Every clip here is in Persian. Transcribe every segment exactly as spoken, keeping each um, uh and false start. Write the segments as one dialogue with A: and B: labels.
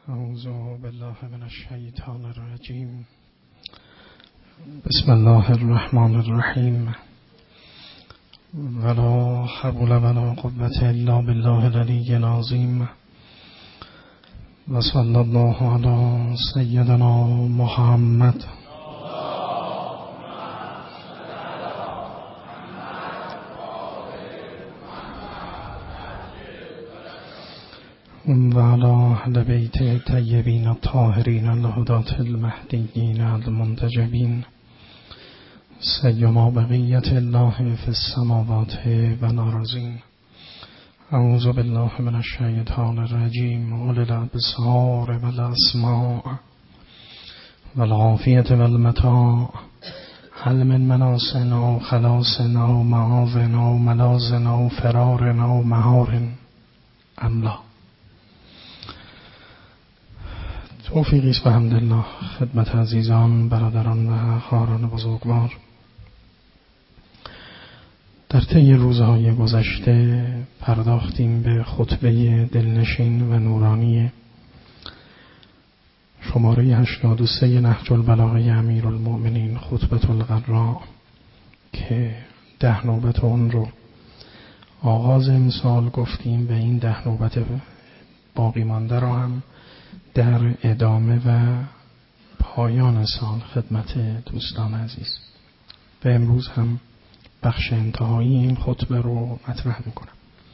A: اعوذ بالله من الشیطان الرجیم. بسم الله الرحمن الرحیم. ولا حول ولا قوة الا بالله العلی العظیم. و صلی الله علی سیدنا محمد. و علی اهل بیت الطیبین الطاهرین الهداة المهدیین المنتجبین سیما بقیت الله فی السماوات و الارضین. اعوذ بالله من الشیطان الرجیم. اولی الابصار و الاسماع و العافیة و المتاع. هل من مناس او خلاص او معاذ او ملاذ او فرار او مهار ام لا. توفیقی است بحمدالله خدمت عزیزان، برادران و خواهران بزرگوار. در طی روزهای گذشته پرداختیم به خطبه دلنشین و نورانی شماره هشتاد و سه نهج البلاغه امیرالمؤمنین خطبة الغراء که ده نوبت اون رو آغاز امسال گفتیم و این ده نوبت باقی مانده را هم در ادامه و پایان سال خدمت دوستان عزیز و امروز هم بخش انتهایی این خطبه رو مطرح میکنم.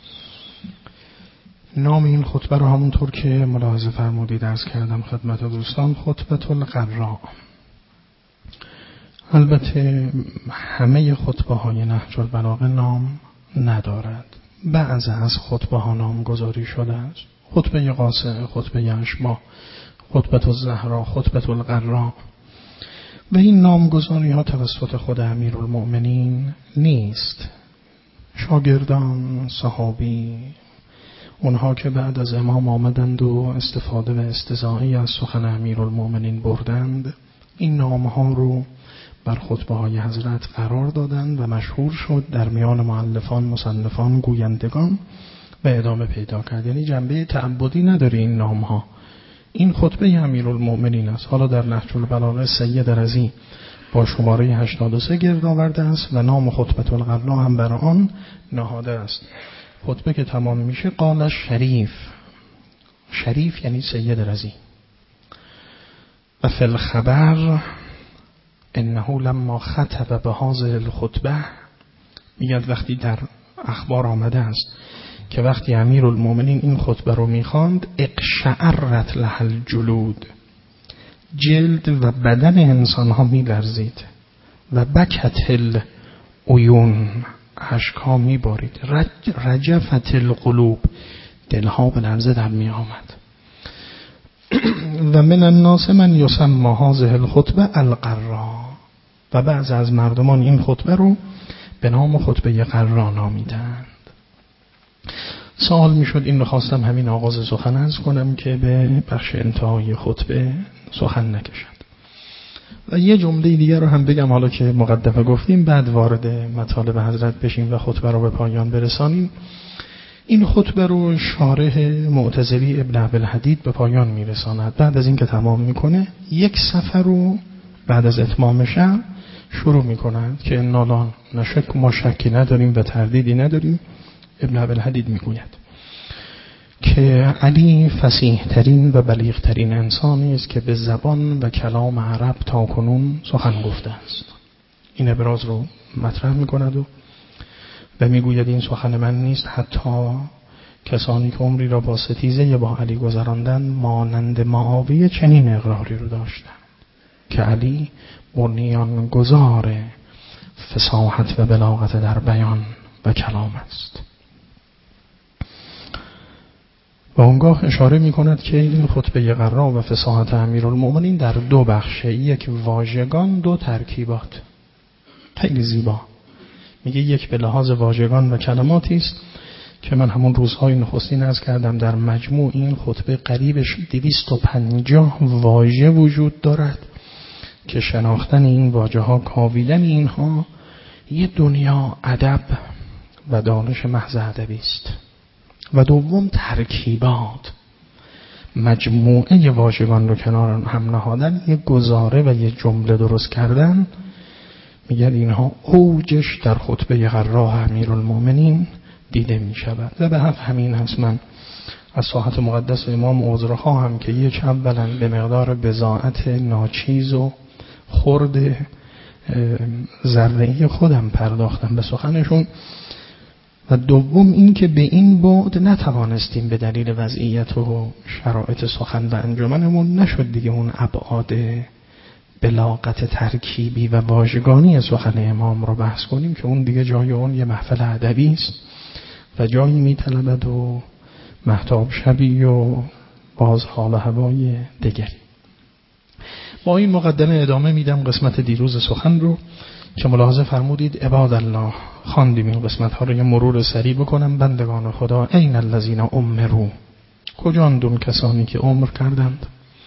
A: نام این خطبه رو همونطور که ملاحظه فرمودید عرض کردم خدمت دوستان، خطبة الغراء. البته همه خطبه های نهج البلاغه نام ندارد، بعض از خطبه ها نام گذاری شده است. خطبه قاصر، خطبه اشباح، خطبة الزهراء، خطبة الغراء. و این نامگذاری ها توسط خود امیرالمؤمنین نیست. شاگردان، صحابی، اونها که بعد از امام آمدند و استفاده و استزائی از سخن امیرالمؤمنین بردند، این نام ها رو بر خطبه های حضرت قرار دادند و مشهور شد در میان مؤلفان، مصنفان، گویندگان و ادامه پیدا کرد. یعنی جنبه تعبدی نداره این نام ها. این خطبه امیرالمؤمنین است. حالا در نهج البلاغه سید رضی با شماره هشتاد و سه گرد آورده است و نام خطبة الغراء هم بر آن نهاده است. خطبه که تمام میشه قال شریف. شریف یعنی سید رضی. و فی الخبر انه لما خطب بهذه الخطبه، میگه وقتی در اخبار آمده است که وقتی امیرالمؤمنین این خطبه رو میخواند اقشعرت له الجلود، جلد و بدن انسان ها میلرزید و بکت العیون، اشک‌ها میبارید، رج رجفت القلوب، دلها به لرزه در می آمد. و من الناس من یسمى هذه الخطبه الغراء، و بعض از مردمان این خطبه رو به نام خطبه غراء نامیدند. سوال میشد، این رو خواستم همین آغاز سخن عرض کنم که به بخش انتهای خطبه سخن نکشد. و یه جمله دیگر رو هم بگم حالا که مقدمه گفتیم، بعد وارد مطالب حضرت بشیم و خطبه رو به پایان برسانیم. این خطبه رو شارح معتزلی ابن عبدالحدید به پایان میرساند. بعد از این که تمام میکنه یک صفحه رو بعد از اتمام شب شروع میکنند که انا لا نشک، ما شکی نداریم و تردیدی نداریم. ابن عبدالحدید میگوید که علی فصیح ترین و بلیغ ترین انسانی است که به زبان و کلام عرب تا کنون سخن گفته است. این ابراز رو مطرح میکند و و میگوید این سخن من نیست، حتی کسانی که عمری را با ستیزه با علی گذراندن مانند معاویه چنین اقراری رو داشتند که علی بنیان گذار فصاحت و بلاغت در بیان و کلام است. و اونگاه اشاره می کند که این خطبه غراء و فصاحت امیرالمؤمنین در دو بخشه، یک واژگان، دو ترکیبات. خیلی زیبا میگه یک به لحاظ واژگان و کلماتی است که من همون روزهای نخستین عرض کردم در مجموع این خطبه قریب دویست و پنجاه واژه وجود دارد که شناختن این واژه ها، کاویدن اینها، یه دنیا ادب و دانش محض ادبی است. و دوم ترکیبات. مجموعه واژگان رو کنار هم نهادن، یه گزاره و یه جمله درست کردن. میگن اینها اوجش در خطبه قراه امیرالمومنین دیده میشود و به حق همین هست من از ساحت مقدس امام عذر خواهم که یک اولا به مقدار بضاعت ناچیز و خرد ذره‌ای خودم پرداختم به سخنشون، و دوم این که به این بعد نتوانستیم به دلیل وضعیت و شرایط سخن و انجمنمون نشد دیگه اون ابعاد بلاغت ترکیبی و واژگانی سخن امام رو بحث کنیم که اون دیگه جای اون یه محفل ادبی است و جایی میطلبد و مهتاب شبی و باز حال و هوای دیگری. با این مقدمه ادامه میدم قسمت دیروز سخن رو که ملاحظه فرمودید عباد الله، خواندیم این قسمت ها رو یه مرور سریع بکنم. بندگان خدا، این الذین امروا، کجا اندون کسانی که عمر کردند،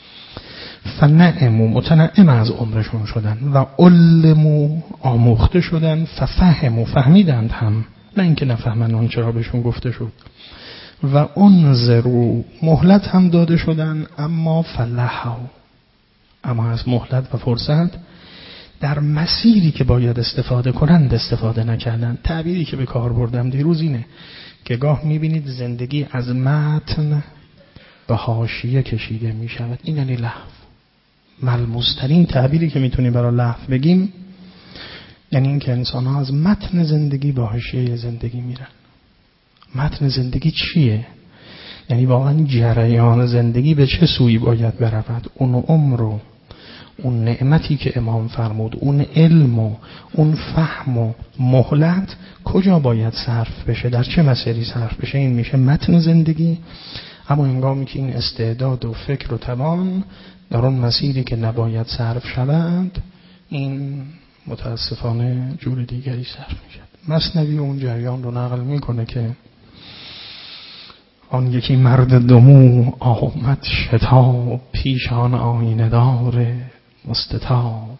A: فنعموا، متنعم از عمرشون شدن، و علموا، آموخته شدن، ففهموا، فهمیدند هم، نه اینکه نفهمن اون چرا بهشون گفته شد، و انذروا، مهلت هم داده شدن، اما فلحوا، اما از مهلت و فرصت در مسیری که باید استفاده کنند استفاده نکردن. تعبیری که به کار بردم دیروز اینه که گاه میبینید زندگی از متن به حاشیه کشیده میشود. این یعنی لهو. ملموس‌ترین تعبیری که میتونیم برای لهو بگیم یعنی این که انسان ها از متن زندگی به حاشیه زندگی میرن. متن زندگی چیه؟ یعنی واقعا جریان زندگی به چه سوی باید برود، اون عمر رو، اون نعمتی که امام فرمود، اون علم و اون فهم و مهلت کجا باید صرف بشه، در چه مسیری صرف بشه، این میشه متن زندگی. اما هنگامی که این استعداد و فکر و توان در اون مسیری که نباید صرف شود، این متاسفانه جور دیگری صرف میشه. مثنوی اون جریان رو نقل میکنه که آن یکی مرد دمو آمد شتاب، پیش آن آینه دار مستطاب.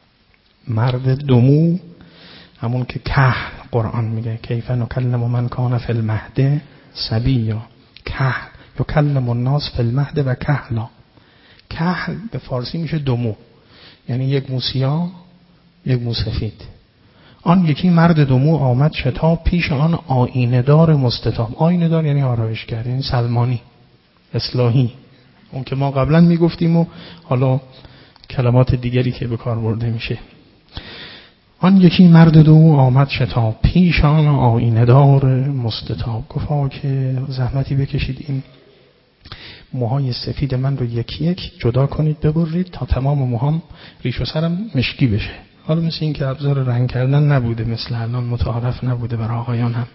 A: مرد دمو همون که کهل، قرآن میگه کیف نکلم من کان فی المهد صبیا، کهل یکلم الناس فی المهد و کهلا. کهل به فارسی میشه دمو، یعنی یک مو سیاه یک مو سفید. آن یکی مرد دمو آمد شتاب، پیش آن آینه دار مستطاب. آینه دار یعنی آرایشگر، یعنی سلمانی، اصلاحی، اون که ما قبلا میگفتیم و حالا کلمات دیگری که به کار برده میشه. آن یکی مرد دمو آمد شتاب، پیش آن آینه دار مستطاب. گفتا که زحمتی بکشید این موهای سفید من رو یکی یک جدا کنید، ببرید تا تمام موهام ریش و سرم مشکی بشه. حالا مثل این که ابزار رنگ کردن نبوده، مثل الان متعارف نبوده برای آقایان هم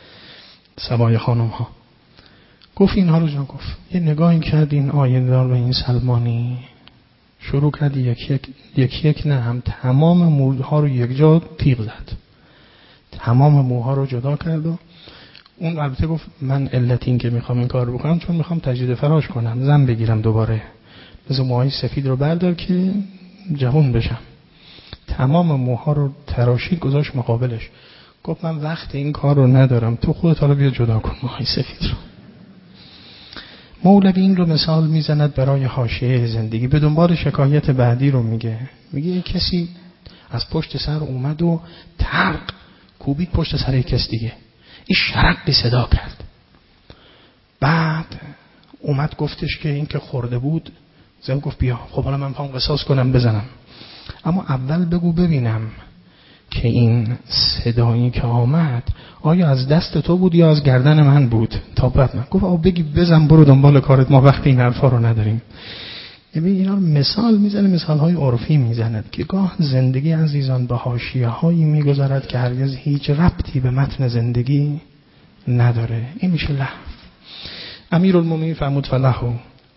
A: سبای خانم ها. گفت اینها رو جا گفت. یه نگاهی کرد این آینه دار و این سلمانی، شروع کرد یکی یک یکی یک نه هم تمام موها رو یک جا تیغ زد، تمام موها رو جدا کرد. و اون البته گفت من علت این که میخوام این کار بکنم چون میخوام تجدید فراش کنم، زن بگیرم دوباره، مثل موهای سفید رو بردار که جوان بشم. تمام موها رو تراشید گذاشت مقابلش. گفت من وقت این کار رو ندارم، تو خودت حالا بیا جدا کن موهای سفید رو. مولوی این رو مثال میزند برای حاشیه زندگی. به دنبال شکایت بعدی رو میگه. میگه کسی از پشت سر اومد و ترق کوبید پشت سر یک کس دیگه، این شرقی صدا کرد. بعد اومد گفتش که این که خورده بود، زن گفت بیا خب حالا من پام قصاص کنم بزنم، اما اول بگو ببینم که این صدایی که آمد آیا از دست تو بود یا از گردن من بود تا بعد من. گفت آه بگی بزن برو دنبال کارت، ما وقت این حرفا رو نداریم. یعنی اینا رو مثال میزنه، مثالهای عرفی میزند که گاه زندگی عزیزان به حاشیه هایی میگذرد که هرگز هیچ ربطی به متن زندگی نداره. این میشه لهو. امیرالمومنین فرمود فلحوا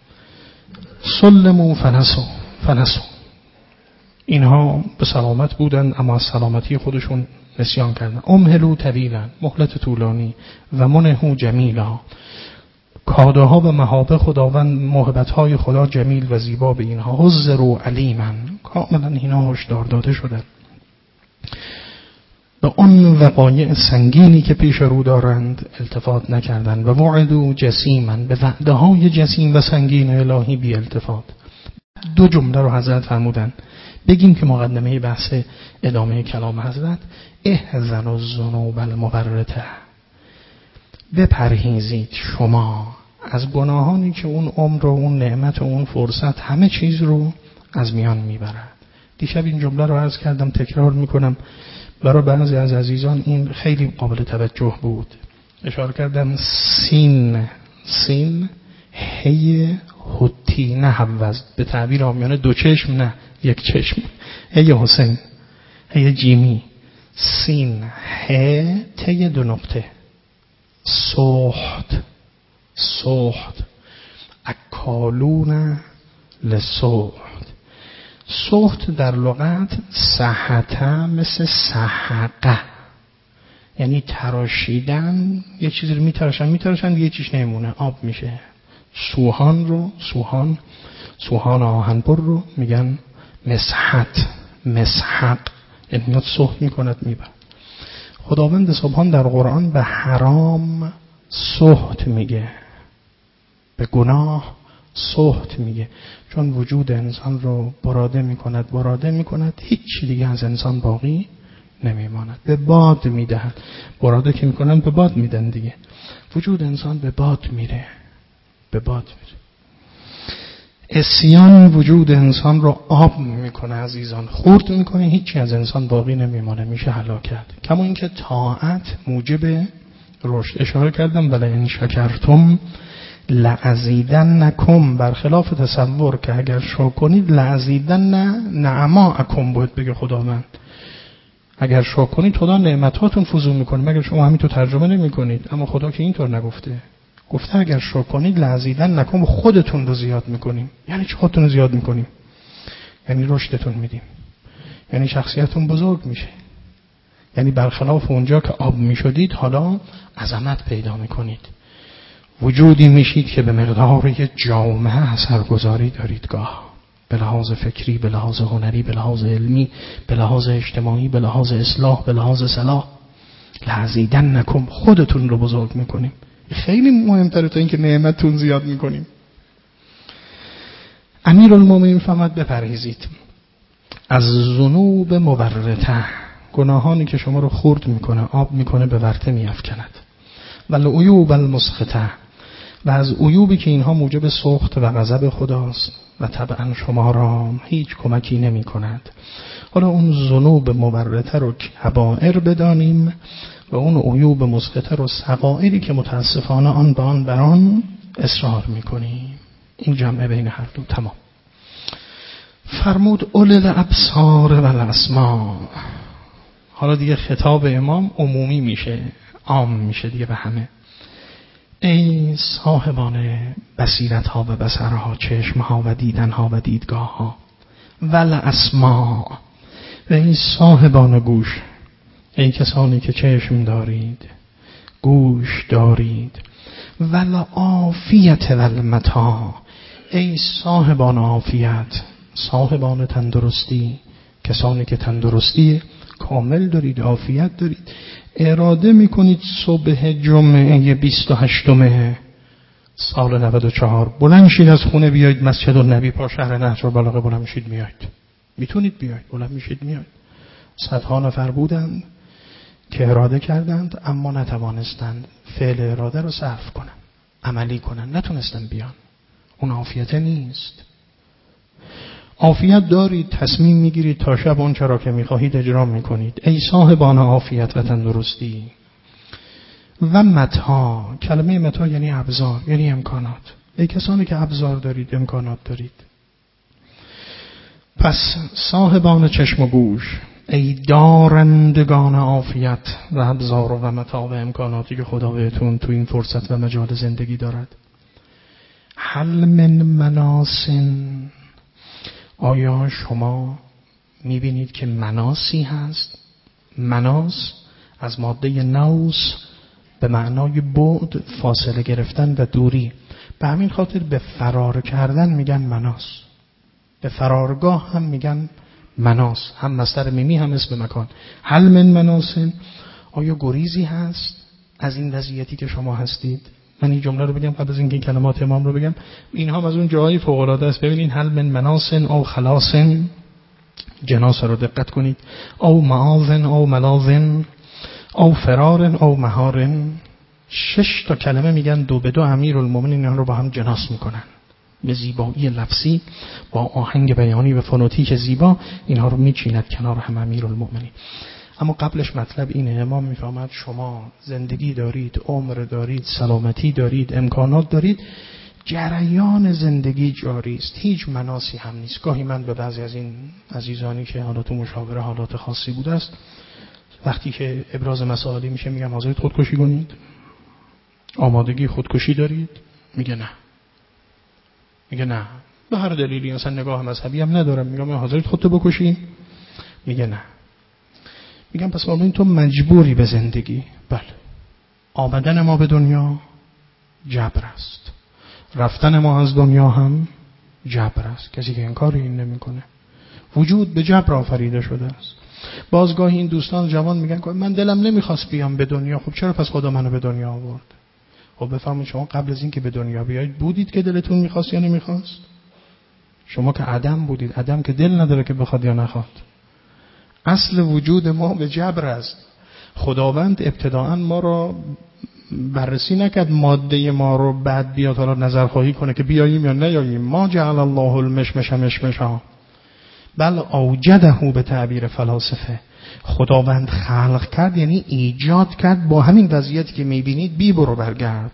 A: سلموا فنسوا فنسوا. اینها به سلامت بودن اما از سلامتی خودشون نسیان کردن. امهلوا طویلا، مهلت طولانی، و منهوا جمیلا، کاداها و محابه خداوند، محبتهای خدا جمیل و زیبا به اینها. حذروا علیما، کاملا اینها هشدار داده شدن. به آن وقایع سنگینی که پیش رو دارند التفات نکردند و وعدوا جسیما، به وعده های جسیم و سنگین الهی بی التفات. دو جمله رو حضرت فرمودند. بگیم که مقدمه بحث ادامه کلام حضرت، احذروا الذنوب المبرته، بپرهیزید شما از گناهانی که اون عمر و اون نعمت و اون فرصت همه چیز رو از میان میبرد. دیشب این جمله رو عرض کردم، تکرار میکنم، برای بعضی از عزیزان این خیلی قابل توجه بود. اشاره کردم سین سین هی حتی نه حوز، به تعبیر عامیانه دو چشم نه یک چشم، هی حسین هی جیمی، سین ه ته دو نقطه، سحت سحت اکالون لسحت. سحت در لغت سحته مثل سحقه، یعنی تراشیدن، یه چیزی رو میتراشن میتراشن دیگه چیش نمونه، آب میشه. سوهان رو سوهان سوهان آهنبر رو میگن مسحت، مسحق، یعنی میاد سحت میکند میبر. خداوند سبحان در قرآن به حرام سحت میگه، به گناه سحت میگه، چون وجود انسان رو براده میکند براده میکند هیچ دیگه از انسان باقی نمیماند. به باد میدهد، براده که میکنن به باد میدن دیگه، وجود انسان به باد میره، به باد میره. عصیان وجود انسان رو آب میکنه عزیزان، خورد میکنه، هیچی از انسان باقی نمیمانه، میشه هلاکت. کما اینکه طاعت موجب رشد. اشاره کردم ولی ان شکرتم لازیدنکم، برخلاف تصور که اگر شکر کنید لازیدن نعماءکم بود بگه خداوند. اگر شکر کنید خدا نعمتاتون فزون میکنه، مگر شما همین تو ترجمه نمیکنید؟ اما خدا که اینطور نگفته، گفته اگر شکر کنید لازیدنکم، خودتون رو زیاد میکنیم. یعنی چه خودتون رو زیاد میکنیم؟ یعنی رشدتون میدیم، یعنی شخصیتتون بزرگ میشه، یعنی برخلاف اونجا که آب میشدید حالا عظمت پیدا میکنید، وجودی میشید که به مقدار یک جامعه اثرگذاری دارید، گاه به لحاظ فکری، به لحاظ هنری، به لحاظ علمی، به لحاظ اجتماعی، به لحاظ اصلاح، به لحاظ صلاح. لازیدنکم، خودتون رو بزرگ میکنیم. خیلی مهمتره تا اینکه نعمتتون زیاد میکنیم. امیرالمومنین فرمود بپرهیزید از ذنوب مبرته، گناهانی که شما رو خرد میکنه، آب میکنه، به ورطه میافکند. والعیوب المسخطه، و از عیوبی که اینها موجب سخط و غضب خداست و طبعا شما را هیچ کمکی نمی کند. حالا اون ذنوب مبرته رو کبائر بدانیم و اون عیوب مسخطه رو صغائری که متاسفانه آن به آن بران اصرار میکنیم. این جمعه بین هر دو تمام. فرمود اول الابصار و الاسماع. حالا دیگه خطاب امام عمومی میشه، عام میشه دیگه به همه. ای صاحبان بصیرت ها و بصرها، چشم ها و دیدن ها و دیدگاه ها، ول اسماع، و ای صاحبان گوش، ای کسانی که چشم دارید، گوش دارید، ول عافیت ول متاع، ای صاحبان عافیت، صاحبان تندرستی، کسانی که تندرستی کامل دارید، عافیت دارید، اراده میکنید صبح جمعه بیست و هشتم سال نود و چهار بلند شید از خونه بیایید مسجد النبی پا شهر نهج البلاغه، بلند میشید میایید، میتونید بیایید، بلند میشید میایید. صدها نفر بودند که اراده کردند اما نتوانستند فعل اراده رو صرف کنن، عملی کنن، نتونستن بیان. اون عافیت نیست. عافیت دارید، تصمیم میگیرید تا شب اون چرا که میخواهید اجرا میکنید. ای صاحبان عافیت و تندرستی. و متاع، کلمه متاع یعنی ابزار، یعنی امکانات. ای کسانی که ابزار دارید، امکانات دارید. پس صاحبان چشم و گوش، ای دارندگان عافیت و ابزار و متاع و امکاناتی که خدا بهتون تو این فرصت و مجال زندگی دارد. هل من مناسن، آیا شما میبینید که مناسی هست؟ مناس از ماده نوس به معنای بعد، فاصله گرفتن و دوری. به همین خاطر به فرار کردن میگن مناس، به فرارگاه هم میگن مناس هم مصدر میمی هم اسم مکان. هل من مناسن، آیا گریزی هست از این وضعیتی که شما هستید؟ من این جمله رو بگم قبل از اینکه این کلمات امام رو بگم. اینها هم از اون جاهای فوق العاده است. ببینین هل من مناسن او خلاصن، جناس رو دقت کنید، او معاذن او ملاذن او فرارن او مهارن. شش تا کلمه میگن دو به دو امیرالمومنین اینا رو با هم جناس میکنن به زیبایی لفظی، با آهنگ بیانی و فونوتیک زیبا اینها رو میچیند کنار هم امیرالمومنین. اما قبلش مطلب اینه، امام میفهمد شما زندگی دارید، عمر دارید، سلامتی دارید، امکانات دارید، جریان زندگی جاری است، هیچ مناسی هم نیست. گاهی من به بعضی از این عزیزانی که حالا تو مشاوره حالات خاصی بوده است، وقتی که ابراز مسائلی میشه میگم حاضرید خودکشی کنید؟ آمادگی خودکشی دارید؟ میگه نه. میگه نه. به هر دلیلی، اصلا نگاه مذهبی هم ندارم. میگم حاضرید خودتو بکشی؟ میگه نه. میگم پس ببین تو مجبوری به زندگی. بله. آمدن ما به دنیا جبر است. رفتن ما از دنیا هم جبر است. کسی که انکار این نمیکنه. وجود به جبر آفریده شده است. بازگاهی این دوستان جوان میگن من دلم نمیخواست بیام به دنیا. خب چرا پس خدا منو به دنیا آورد؟ خب بفهمید شما قبل از این که به دنیا بیایید بودید که دلتون میخواست یا نمیخواست؟ شما که عدم بودید. عدم که دل نداره که بخواد یا نخواد. اصل وجود ما به جبر است. خداوند ابتداءً ما را بررسی نکرد ماده ما رو بعد بیاد حالا نظرخواهی کنه که بیاییم یا نیاییم. ما جعل الله المشمش مشمشا بل اوجده به تعبیر فلاسفه. خداوند خلق کرد یعنی ایجاد کرد. با همین وضعیتی که میبینید بی برو برگرد.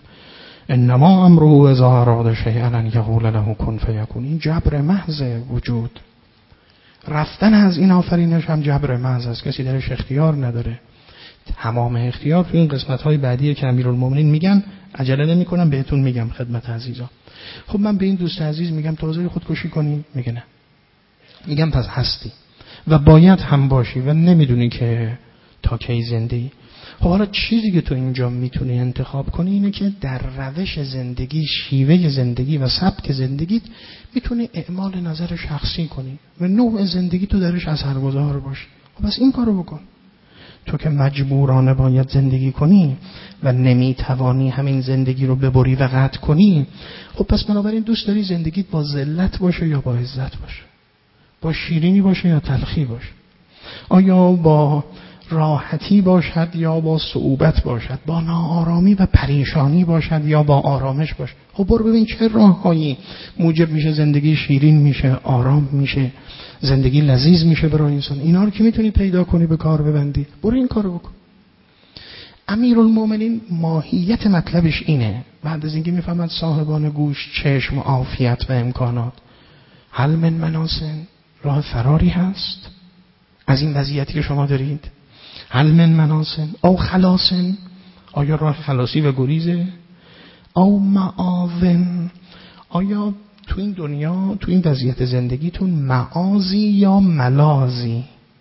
A: انما امره اذا اراد شیئا ان یقول له کن فیکون. این جبر محض وجود. رفتن از این آفرینش هم جبر محض است. کسی درش اختیار نداره. تمام اختیار تو این قسمت‌های بعدی که امیرالمومنین میگن، عجله نمی‌کنم بهتون میگم خدمت عزیزا. خب من به این دوست عزیز میگم تازه خودکشی کنی؟ میگه نه. میگم پس هستی و باید هم باشی و نمیدونی که تا کی زنده‌ای. خب حالا چیزی که تو اینجا میتونی انتخاب کنی اینه که در روش زندگی، شیوه زندگی و سبک زندگیت میتونی اعمال نظر شخصی کنی و نوع زندگی تو درش اثرگذار باشی. خب بس این کارو بکن. تو که مجبورانه باید زندگی کنی و نمیتوانی همین زندگی رو ببری و قطع کنی، خب پس بنابراین دوست داری زندگیت با ذلت باشه یا با عزت باشه؟ با شیرینی باشه یا تلخی باشه؟ آیا با راحتی باشد یا با صعوبت باشد؟ با ناآرامی و پریشانی باشد یا با آرامش باشد؟ خب برو ببین چه راههایی موجب میشه زندگی شیرین میشه، آرام میشه، زندگی لذیذ میشه برای انسان. اینا رو که میتونی پیدا کنی به کار ببندی، برو این کارو بکن. امیرالمومنین ماهیت مطلبش اینه. بعد از اینکه میفهمد صاحبان گوش، چشم، عافیت و امکانات، هل من مناسن، راه فراری هست از این وضعیتی که شما دارید؟ هل من مناسن او خلاصن، آیا راه خلاصی و گریزه؟ او معاذن، آیا تو این دنیا تو این وضعیت زندگیتون معاذی یا ملاذی؟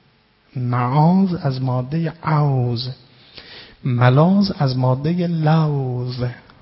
A: معاذ از ماده عوز، ملاذ از ماده لوذ.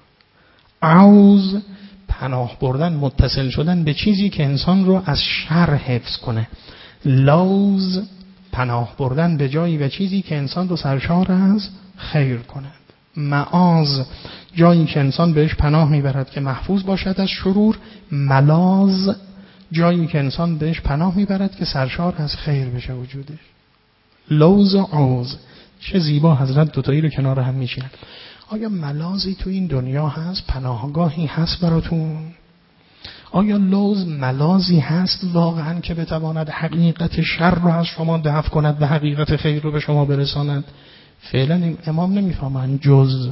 A: عوز پناه بردن، متصل شدن به چیزی که انسان رو از شر حفظ کنه. لوذ پناه بردن به جایی و چیزی که انسان رو سرشار از خیر کند. معاذ جایی که انسان بهش پناه میبرد که محفوظ باشد از شرور. ملاذ جایی که انسان بهش پناه میبرد که سرشار از خیر بشه وجودش. لوذ و عوز، چه زیبا حضرت دوتایی رو کنار هم میشینن. آیا ملاذی تو این دنیا هست؟ پناهگاهی هست براتون؟ آیا لوذ ملاذی هست واقعا که بتواند حقیقت شر رو از شما دفع کند و حقیقت خیر رو به شما برساند؟ فعلا امام نمیفهمن جز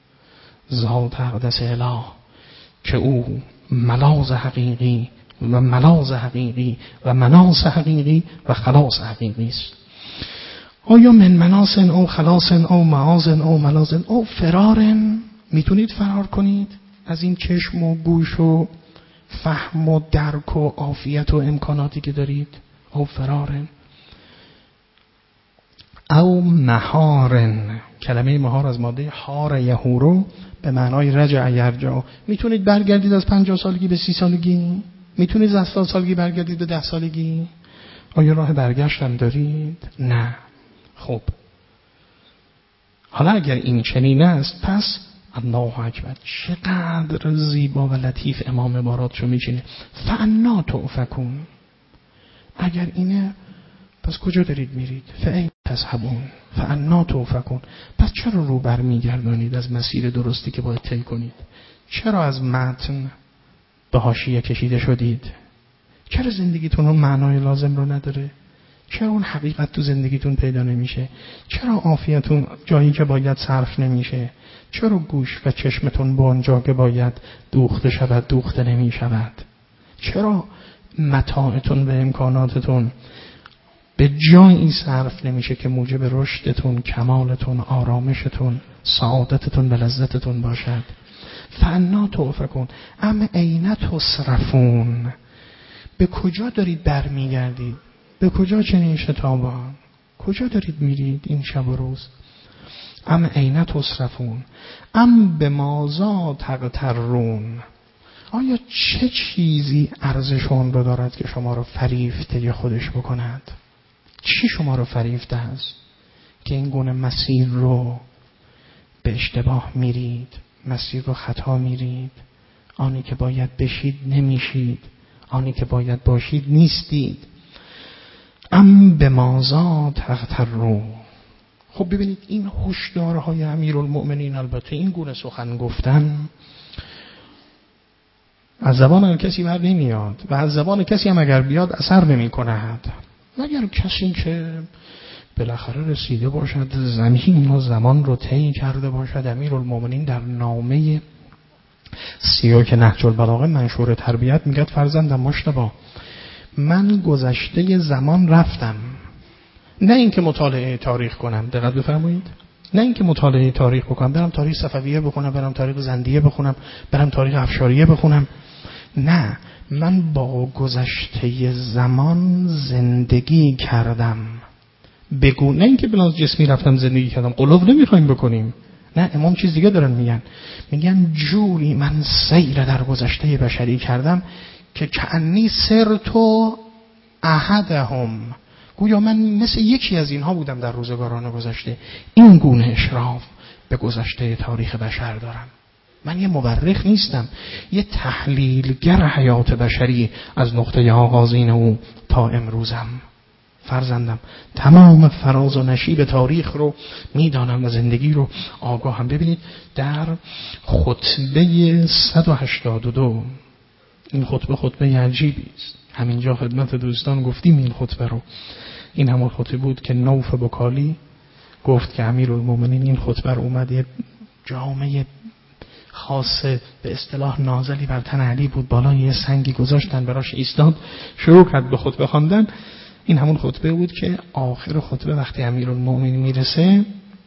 A: ذات اقدس اله که او ملاذ حقیقی و ملاذ حقیقی و مناص حقیقی و خلاص حقیقی است. آیا من مناسن او خلاصن او معاذن او ملاذن او فرارن، میتونید فرار کنید از این چشم و گوش و فهم و درک و عافیت و امکاناتی که دارید؟ او فرارن. او مهارن، کلمه مهار از ماده حار یهورو به معنای رجع یرجع. میتونید برگردید از پنجاه سالگی به سی سالگی؟ میتونید از هفتاد سالگی برگردید به ده سالگی؟ آیا راه برگشتم دارید؟ نه. خب حالا اگر این چنین است، پس الله اکبر، چقدر زیبا و لطیف امام باراتشو میچینه. فانا تؤفکون، اگر اینه پس کجا دارید میرید؟ فاین تذهبون فانا تؤفکون، پس چرا رو بر میگردانید از مسیر درستی که باید طی کنید؟ چرا از متن به حاشیه کشیده شدید؟ چرا زندگیتون اون معنای لازم رو نداره؟ چرا اون حقیقت تو زندگیتون پیدا نمیشه؟ چرا عافیتون جایی که باید صرف نمیشه؟ چرا گوش و چشمتون به اونجا که باید دوخته شود دوخته نمیشود؟ چرا متاعتون و امکاناتتون به جایی صرف نمیشه که موجب رشدتون، کمالتون، آرامشتون، سعادتتون و لذتتون باشد؟ فانا تؤفکون ام این تصرفون، به کجا دارید برمیگردید؟ به کجا چنین شتابان؟ کجا دارید میرید این شب و روز؟ ام این تصرفون ام بماذا تغترون، آیا چه چیزی ارزش اون رو دارد که شما رو فریفته خودش بکند؟ چی شما رو فریفته است که این گونه مسیر رو به اشتباه میرید، مسیر رو خطا میرید، آنی که باید بشید نمیشید، آنی که باید باشید نیستید؟ ام بماذا تغترون. خب ببینید این هشدارهای امیرالمؤمنین، البته این گونه سخن گفتن از زبان کسی بر نمیاد و از زبان کسی هم اگر بیاد اثر نمی کند، مگر کسی که بالاخره رسیده باشد زمین و زمان رو طی کرده باشد. امیرالمؤمنین در نامه سیاق نهج البلاغه منشور تربیت میگه فرزندم مجتبی، من گذشته زمان رفتم، نه اینکه مطالعه تاریخ کنم، دقت بفرمایید، نه اینکه مطالعه تاریخ بکنم، برم تاریخ صفویه بخونم، برم تاریخ زندیه بخونم، برم تاریخ افشاریه بخونم، نه، من با گذشته زمان زندگی کردم. بگو نه اینکه بلاز جسمی رفتم زندگی کردم، قلوب نمیخوایم بکنیم، نه، امام چیز دیگه دارن میگن، میگن جوری من سیر در گذشته بشری کردم که کأنی سرتو احدهم، گویا من مثل یکی از اینها بودم در روزگاران گذشته. این گونه اشراف به گذشته تاریخ بشر دارم. من یه مورخ نیستم، یه تحلیلگر حیات بشری از نقطه آغازین او تا امروزم. فرزندم تمام فراز و نشیب تاریخ رو میدانم و زندگی رو آگاهم. ببینید در خطبه صد و هشتاد و دو، این خطبه خطبه عجیبی است، همینجا خدمت دوستان گفتیم این خطبه رو. این همون خطبه بود که نوف بکالی گفت که امیرالمومنین این خطبه رو اومد یه جامعه خاص به اصطلاح نازلی بر تن علی بود، بالای یه سنگی گذاشتن براش ایستاد، شروع کرد به خطبه خواندن. این همون خطبه بود که آخر خطبه وقتی امیرالمومنین میرسه،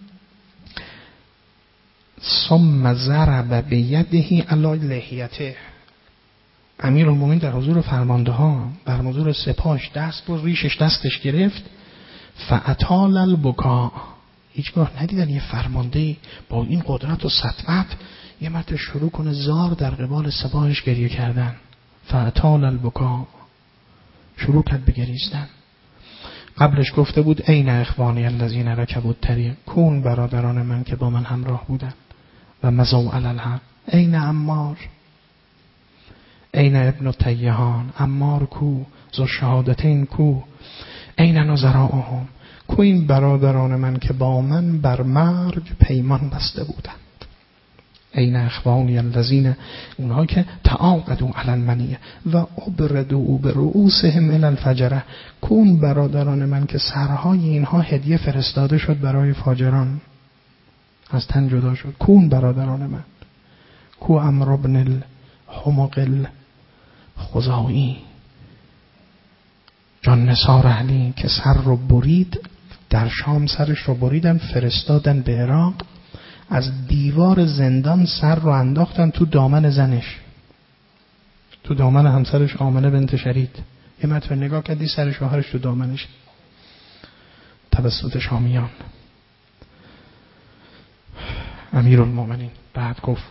A: ثم ضرب بیده علی لحیته، امیرالمومنین در حضور فرمانده ها، در حضور سپاهش دست بر ریشش دستش گرفت، فاطال البکا. هیچگاه ندیدن یه فرمانده با این قدرت و سطوت یه مرتبه شروع کنه زار در قبال سپاهش گریه کردن. فاطال البکا، شروع کرد به گریستن. قبلش گفته بود این اخوانی الذین رکبوا الطریق، کون برادران من که با من همراه بودن، و مضوا علی الحق، این عمار، این ابن تیهان، عمار کو، ذو شهادتین کو، این نظراهم، کو این برادران من که با من بر مرگ پیمان بسته بودند. این اخوانی الذین، اونها که تعاقدوا علی المنیه و ابردوا برؤوسهم الی الفجره، کون برادران من که سرهای اینها هدیه فرستاده شد برای فاجران، از تن جدا شد. کون برادران من، کو عمرو بن الحمق الخزاعی، جان نثار علی که سر رو برید، در شام سرش رو بریدن فرستادن به عراق، از دیوار زندان سر رو انداختن تو دامن زنش، تو دامن همسرش آمنه بنت شرید. یه مرتبه نگاه کردی سر شوهرش تو دامنش توسط شامیان. امیرالمومنین بعد گفت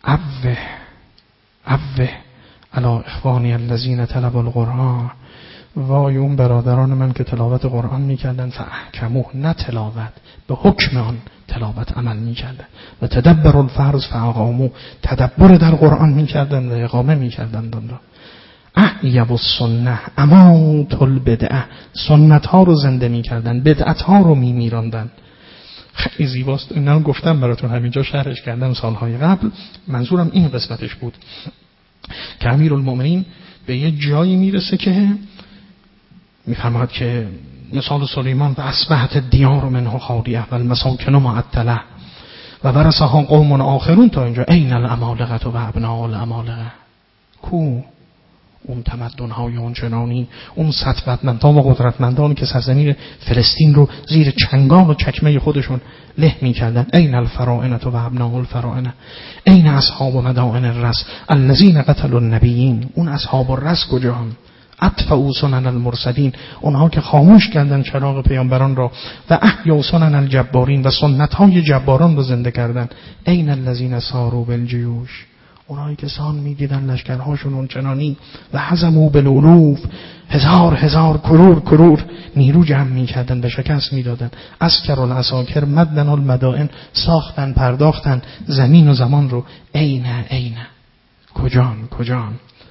A: اوه اوه علی اخوانی الذین طلبوا القرآن وای اون برادران من که تلاوت قرآن میکردن فاحکموه، نه تلاوت، به حکم آن تلاوت عمل میکردن. و تدبر الفرض فاقاموه، تدبر در قرآن میکردن و اقامه میکردن. دندا احیب السنه امات البدعه، سنت ها رو زنده میکردن، بدعت ها رو میمیراندن. خیلی زیباست. اینا گفتم براتون، همینجا شرحش کردم سالهای قبل. منظورم این قسمتش بود که امیرالمومنین به یه جایی میرسه که میفرماد که مثال سلیمان و اصبحت الدیار منه خالیه و المساکن معطله و ورثها قوم آخرون. تا اینجا این الامالقه و ابناء الامالقه، کو اون تمدن‌های اون چنانی، اون سطوتمندان و قدرتمندانی که سرزمین فلسطین رو زیر چنگال و چکمه خودشون له می‌کردن. این الفراعنه و ابناء الفراعنه، این اصحاب مدائن الرس الذين قتلوا النبیین، اون اصحاب الرس کجان؟ اطفئوا سنن المرسلین، اونها که خاموش کردن چراغ پیامبران را. و احیوا سنن الجبارین، و سنت‌های جباران رو زنده کردن. این الذين ساروا بالجیوش، اونایی که سان میدیدن لشکرهاشون اون چنانی. و هزموا بالالوف، هزار هزار کرور کرور نیرو جمع میکردن، به شکست میدادن. اسکر العساکر مدن المدائن، ساختن پرداختن زمین و زمان رو. این این کجان کجان.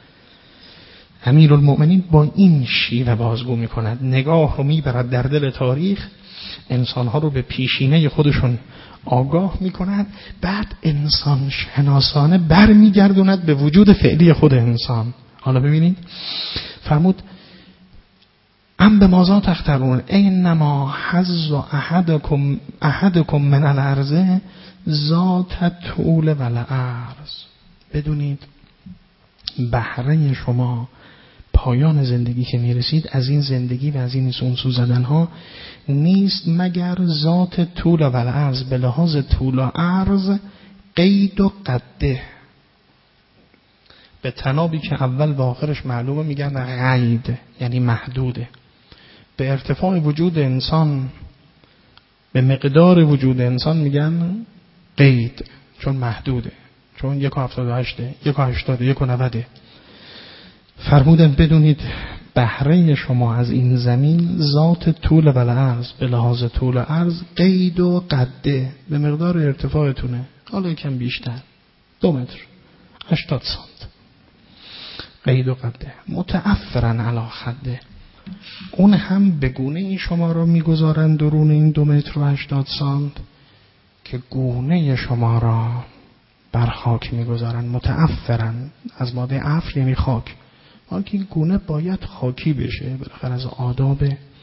A: امیرالمومنین با این شیوه بازگو میکند، نگاه رو میبرد در دل تاریخ، انسانها رو به پیشینه خودشون آگاه میکند، بعد انسان شناسانه بر میگردوند به وجود فعلی خود انسان. حالا ببینید فرمود ام به مازا تخترون اینما حظ احدکم احدکم من الارض ذات طول و العرض. بدونید بهره شما، پایان زندگی که میرسید از این زندگی و از این سونسو زدن ها نیست مگر ذات طول و العرض، به لحاظ طول و عرض، قید و قده. به تنابی که اول و آخرش معلومه میگن قید، یعنی محدوده. به ارتفاع وجود انسان، به مقدار وجود انسان میگن قید، چون محدوده، چون یک و هفتاد و هشته، یک و هشتاده، یک و نوده. فرمودن بدونید بهره شما از این زمین ذات طول و العرض، به لحاظ طول و عرض، قید و قده، به مقدار ارتفاعتونه، حالا یکم بیشتر، دو متر هشتاد سانت، قید و قده. متعفرن علی خده، اون هم به گونه ای شما را میگذارن درون این دو متر و هشتاد سانت که گونه شما را بر خاک میگذارن. متعفرن از ماده عفر یعنی خاک، حالا که این گونه باید خاکی بشه. بالاخره از آداب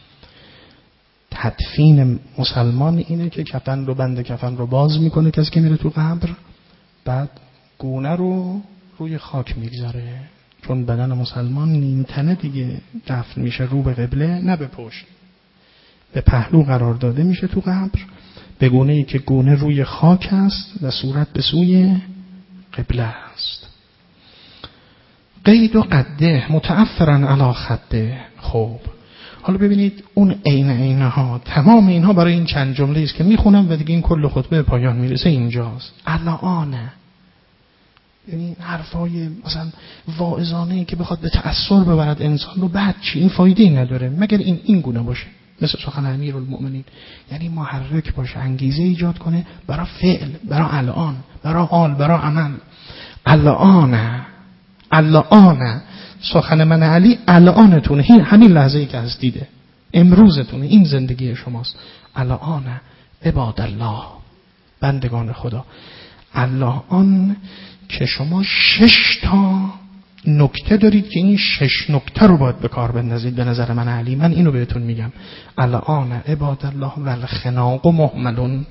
A: تدفین مسلمان اینه که کفن رو، بند کفن رو باز میکنه کسی که میره تو قبر، بعد گونه رو روی خاک میگذاره، چون بدن مسلمان نیم تنه دیگه دفن میشه رو به قبله، نه به پشت، به پهلو قرار داده میشه تو قبر، به گونه ای که گونه روی خاک است و صورت به سوی قبله است. قید و قده متعفرن علی خده. خب حالا ببینید اون عین عینه ها، تمام اینها برای این چند جمله است که میخونم و دیگه این کل خطبه پایان میرسه اینجاست. الانه، یعنی حرفای مثلا واعظانه که بخواد به تأثیر ببرد انسان رو، بعد چی؟ این فایده نداره مگر این این گونه باشه، مثل سخن امیرالمومنین، یعنی محرک باشه، انگیزه ایجاد کنه برای فعل، برای الان، برای حال، برای عمل. الانه الانه سخن من علی الانتونه، همین لحظه ای که از دیده امروزتونه، این زندگی شماست. الانه عباد الله، بندگان خدا. الان که شما شش تا نکته دارید که این شش نکته رو باید به کار بندازید. به نظر من علی، من اینو بهتون میگم، الان عباد الله و الخناق مهملون.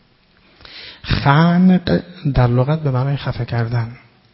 A: خنق در لغت به معنای خفه کردن،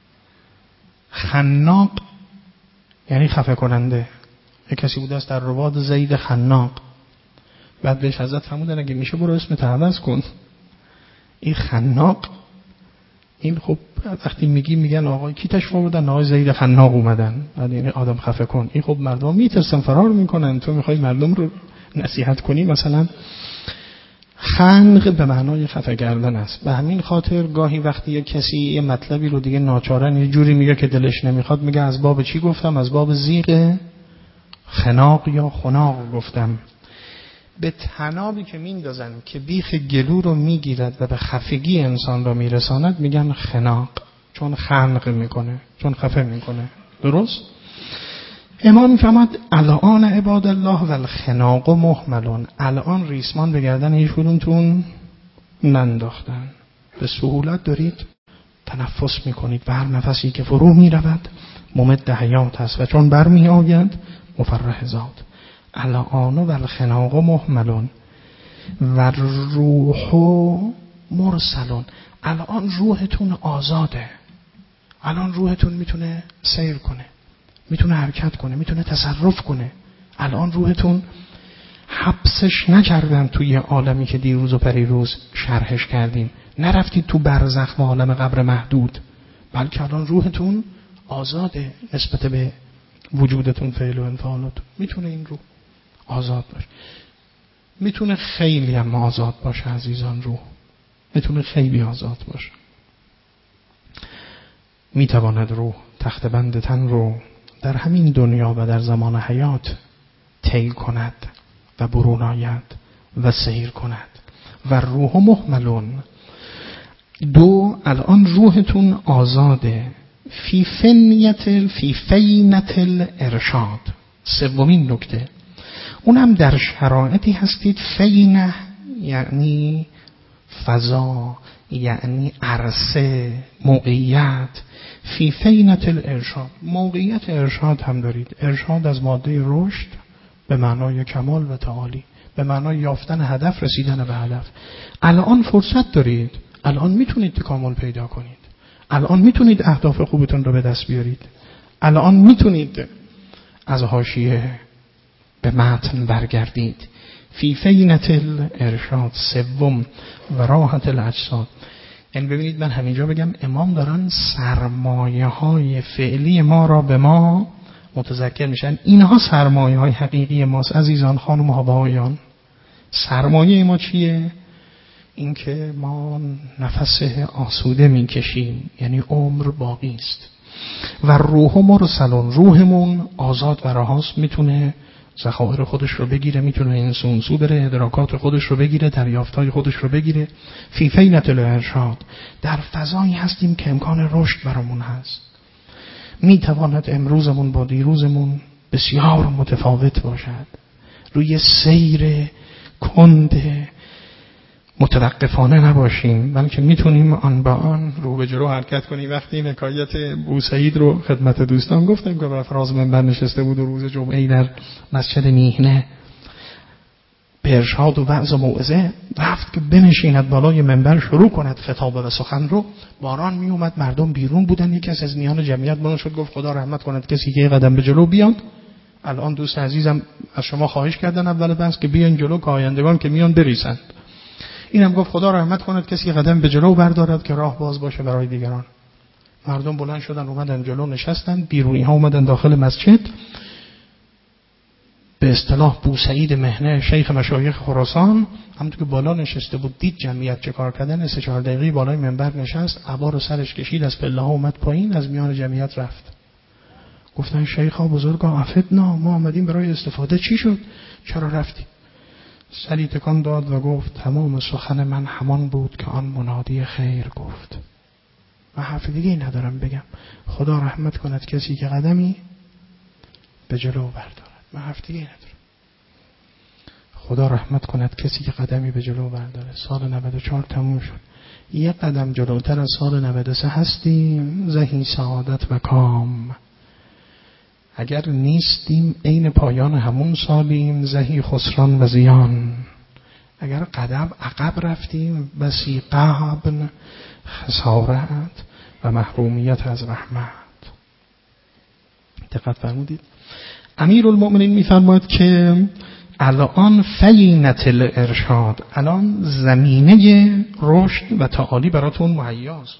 A: خناق یعنی خفه کننده. یک کسی بوده است در رباط زید خناق، بعد بهش حضرت فرمودن اگه میشه برو اسمت عوض کن. این خناق، این خب وقتی میگی میگن آقای کی تشریف آوردن، آقای زید خناق اومدن، یعنی آدم خفه کن. این خب مردم میترسن فرار میکنن، تو میخوای مردم رو نصیحت کنی. مثلا خنق به معنای خفه کردن است. به همین خاطر گاهی وقتی یک کسی یه مطلبی رو دیگه ناچارن یه جوری میگه که دلش نمیخواد، میگه از باب چی گفتم؟ از باب زیغ خناق یا خناق گفتم. به تنابی که میندازن که بیخ گلو رو میگیرد و به خفگی انسان رو میرساند میگن خناق، چون خنق میکنه، چون خفه میکنه. درست؟ امام میفهمد الان عباد الله و الخناق محملون، الان ریسمان به گردن هیچ کدومتون ننداختن، به سهولت دارید تنفس میکنید و هر نفسی که فرو میرود ممد حیات هست و چون برمی آید مفرح زاد. الان و الخناق محملون و روح مرسلون، الان روحتون آزاده، الان روحتون میتونه سیر کنه، میتونه حرکت کنه، میتونه تصرف کنه. الان روحتون حبسش نکردن توی عالمی که دیروز و پریروز شرحش کردیم، نرفتید تو برزخ و عالم قبر محدود، بلکه الان روحتون آزاده نسبت به وجودتون، فعل و انفعالاتون. میتونه این روح آزاد باشه، میتونه خیلی هم آزاد باشه عزیزان. روح میتونه خیلی آزاد باشه. میتواند روح تخت بند تن رو در همین دنیا و در زمان حیات طی کند و برون آید و سیر کند. و روح محملون، دو، الان روحتون آزاده، فی فنیت فی فینت الارشاد. سومین نکته، اونم در شرایطی هستید، فینه یعنی فضا، یعنی عرصه، موقعیت. فی فینت الارشاد، موقعیت ارشاد هم دارید. ارشاد از ماده رشد به معنای کمال و تعالی، به معنای یافتن هدف، رسیدن به هدف. الان فرصت دارید، الان میتونید تکامل پیدا کنید، الان میتونید اهداف خوبتون رو به دست بیارید، الان میتونید از حاشیه به متن برگردید. فی فینت الارشاد. سوم، و راحت الاجساد. یعنی ببینید من همینجا بگم امام دارن سرمایه های فعلی ما را به ما متذکر میشن. اینها سرمایه های حقیقی ماست عزیزان، خانم ها و آقایان. سرمایه ما چیه؟ این که ما نفس آسوده میکشیم، یعنی عمر باقی است. و روح مرسلون، روحمون آزاد و رهاست، میتونه ذخایر خودش رو بگیره، میتونه این سونسو بره، ادراکات خودش رو بگیره، دریافتای خودش رو بگیره. فی فینت الارشاد، در فضایی هستیم که امکان رشد برامون هست. میتواند امروزمون با دیروزمون بسیار متفاوت باشد. روی سیر کند متوقفانه نباشیم، بلکه میتونیم آن با آن رو به جلو حرکت کنیم. وقتی این حکایت بوسعید رو خدمت دوستان گفتم که بر فراز منبر نشسته بود و روز جمعه در مسجد میهنه به ارشاد و وعظ و موعظه رفت که بنشیند بالای منبر شروع کند خطاب و سخن رو، باران می اومد، مردم بیرون بودن. یکی از میان جمعیت بلند شد گفت خدا رحمت کند کسی که قدم به جلو بیاد. الان دوست عزیزم از شما خواهش کردن اول بحث که بیاین جلو که آیندگان که میان بریسند. اینم گفت خدا رحمت کند کسی قدم به جلو بردارد که راه باز باشه برای دیگران. مردم بلند شدن اومدن جلو نشستن، بیرونی ها اومدن داخل مسجد. به اصطلاح بوسعید مهنه شیخ مشایخ خراسان همونطور که بالا نشسته بود دید جمعیت چه کار کردن، سه چهار دقیقه بالای منبر نشست، عبا رو سرش کشید، از پله ها اومد پایین، از میان جمعیت رفت. گفتن شیخا بزرگا افدنا، ما آمدیم برای استفاده، چی شد؟ چرا رفتی؟ سری تکان داد و گفت تمام سخن من همان بود که آن منادی خیر گفت. من حرف دیگه ندارم بگم. خدا رحمت کند کسی که قدمی به جلو بردارد. من حرف دیگه ندارم. خدا رحمت کند کسی که قدمی به جلو برداره. سال نود و چهار تموم شد. یک قدم جلوتر از سال نود و سه هستیم، زهی سعادت و کام. اگر نیستیم عین پایان همون سالیم، زهی خسران و زیان. اگر قدم عقب رفتیم، بسی قبل خسارت و محرومیت از رحمت. دقت فرمودید؟ امیرالمؤمنین میفرماید که الان فینت الارشاد، الان زمینه رشد و تعالی براتون مهیاست.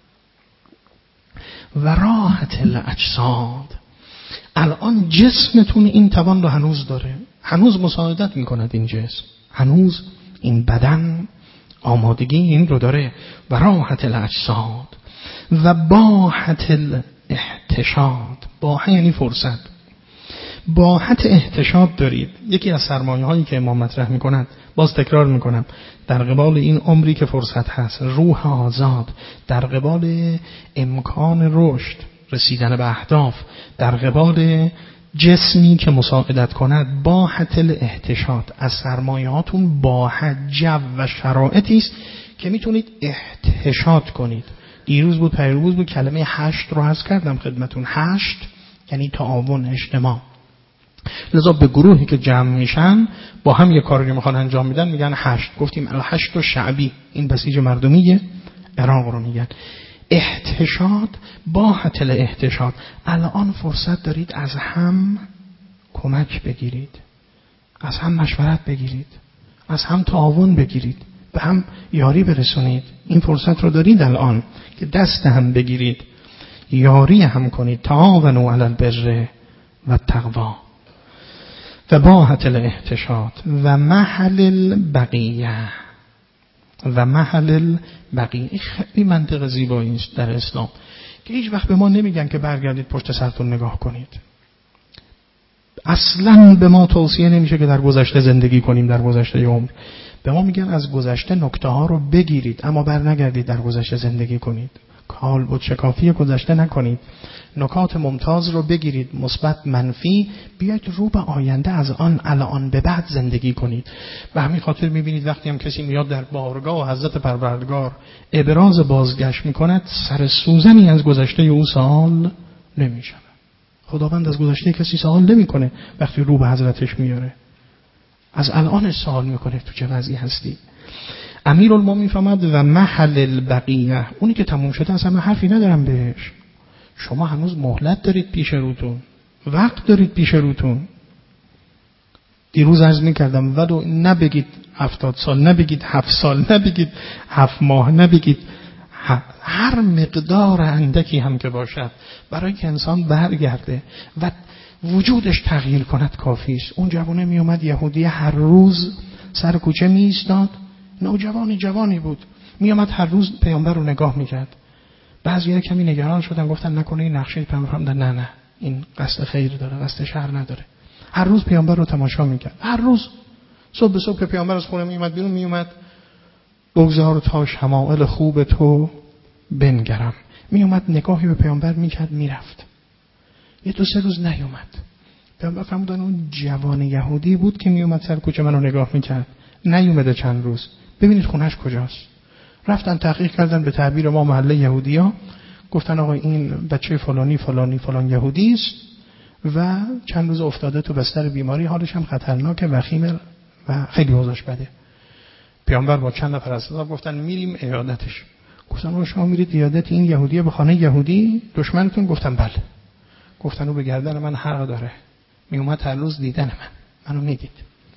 A: و راحت الاجساد، الان جسمتون این توان رو هنوز داره، هنوز مساعدت میکند این جسم، هنوز این بدن آمادگی این رو داره. و راحت الاجساد و باحت الاحتشاد، باحه یعنی فرصت، باحت احتشاد دارید. یکی از سرمایه هایی که امام مطرح میکنند، باز تکرار میکنم، در قبال این عمری که فرصت هست، روح آزاد، در قبال امکان رشد، رسیدن به اهداف، در قبال جسمی که مساعدت کند، باحت الاحتشاد، از سرمایهاتون باحت جو و شرایطی است که میتونید احتشاد کنید. دیروز بود پیروز بود کلمه هشت رو عرض کردم خدمتون. هشت یعنی تعاون، اجتماع. لذا به گروهی که جمع میشن با هم یک کاری میخوان انجام میدن میگن هشت. گفتیم الهشت و شعبی، این بسیج مردمی عراق رو میگن. احتشاد، باحت الاحتشاد. الان فرصت دارید از هم کمک بگیرید، از هم مشورت بگیرید، از هم تعاون بگیرید، به هم یاری برسونید. این فرصت رو دارید الان که دست هم بگیرید، یاری هم کنید. تعاونوا علی البر و التقوی و باحت الاحتشاد و محل البقیه و محل البقیه. خیلی منطق زیبایی است در اسلام که هیچ وقت به ما نمیگن که برگردید پشت سرتون نگاه کنید. اصلاً به ما توصیه نمیشه که در گذشته زندگی کنیم، در گذشته عمر. به ما میگن از گذشته نکته ها رو بگیرید اما بر نگردید در گذشته زندگی کنید. کال بود شکافی گذشته نکنید. نکات ممتاز رو بگیرید، مثبت منفی، بیاید رو به آینده از آن الان به بعد زندگی کنید. به همین خاطر میبینید وقتی هم کسی میاد در بارگاه حضرت پروردگار ابراز بازگشت میکند، سر سوزنی از گذشته او سوال نمیشود. خداوند از گذشته کسی سوال نمیکنه. وقتی رو به حضرتش میاره از الان سوال میکنه تو چه وضعی هستی. امیرالمومنین فرمود و محل البقیه، اونی که تموم شده اصلا من حرفی ندارم بهش. شما هنوز مهلت دارید پیش روتون، وقت دارید پیش روتون. دیروز عرض میکردم ولو نبگید هفتاد سال، نبگید هفت سال، نبگید هفت ماه، نبگید هر مقدار اندکی هم که باشد، برای که انسان برگرده و وجودش تغییر کند کافی است. اون جوانه می اومد یهودی هر روز سر کوچه می ایستاد، نوجوانی جوانی بود، می اومد هر روز پیامبر رو نگاه میکرد. بعضی‌ها کمی نگران شدن، گفتن نکنه این نقشه پیامبر. نه نه، این قصد خیر داره، قصد شر نداره. هر روز پیامبر رو تماشا میکرد، هر روز صبح به صبح که پیامبر از خونه می اومد بیرون، می اومد بگذار تا شمائل خوب تو بنگرم. می اومد نگاهی به پیامبر میکرد، میرفت. یه دو سه روز نیومد. پیامبر فرمودن اون جوان یهودی بود که می اومد سر کوچه منو نگاه میکرد، نیومده چند روز، ببینید خونش کجاست. رفتن تحقیق کردن، به تعبیر ما محله یهودی‌ها، گفتن آقا این بچه فلانی فلانی فلان یهودی است و چند روز افتاده تو بستر بیماری، حالش هم خطرناکه، وخیمه و خیلی اوضاعش بده. پیامبر با چند نفر از اصحاب گفتن میریم عیادتش. گفتن آقا شما میرید عیادت این یهودیه به خانه یهودی دشمنتون؟ گفتن بله. گفتن او به گردن من حق داره، می اومد هر روز دیدن من، منو میدید.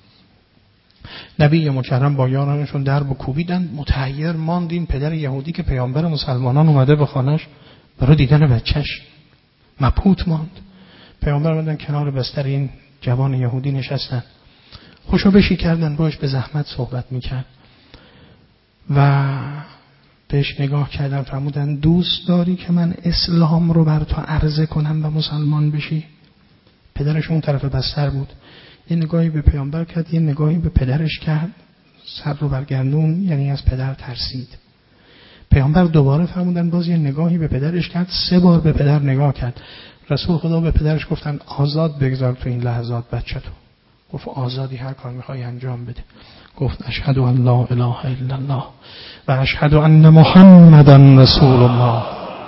A: نبی مکرم با یارانشون درب و کوبیدن، متحیر ماندیم. پدر یهودی که پیامبر مسلمانان اومده به خانهش برای دیدن بچهش، مبهوت ماند. پیامبر اومدن کنار بستر این جوان یهودی نشستن، خوشو بشی کردن، باش به زحمت صحبت میکرد و بهش نگاه کردن. فرمودن دوست داری که من اسلام رو بر تو عرضه کنم و مسلمان بشی؟ پدرش اون طرف بستر بود. یه نگاهی به پیامبر کرد، یه نگاهی به پدرش کرد، سر رو برگردون، یعنی از پدر ترسید. پیامبر دوباره فرمودن، باز یه نگاهی به پدرش کرد، سه بار به پدر نگاه کرد. رسول خدا به پدرش گفتن آزاد بگذار تو این لحظات بچه تو. گفت آزادی، هر کار میخوای انجام بده. گفت اشهد ان لا اله الا الله و اشهد ان محمدا رسول الله.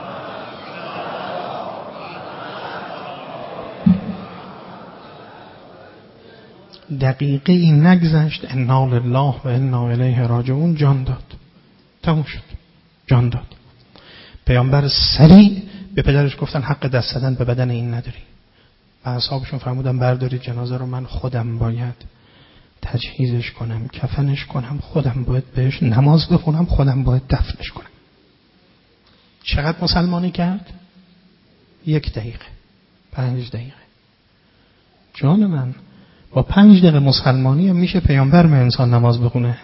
A: دقیقه این نگذشت، انا لله و انا الیه راجعون، جان داد. تموم شد، جان داد. پیامبر سریع به پدرش گفتن حق دست زدن به بدن این نداری. و اصحابشون فرمودن بردارید جنازه رو، من خودم باید تجهیزش کنم، کفنش کنم، خودم باید بهش نماز بخونم، خودم باید دفنش کنم. چقدر مسلمانی کرد؟ یک دقیقه، پنج دقیقه. جان من، با پنج دقیقه مسلمانی هم میشه پیامبر به انسان نماز بخونه؟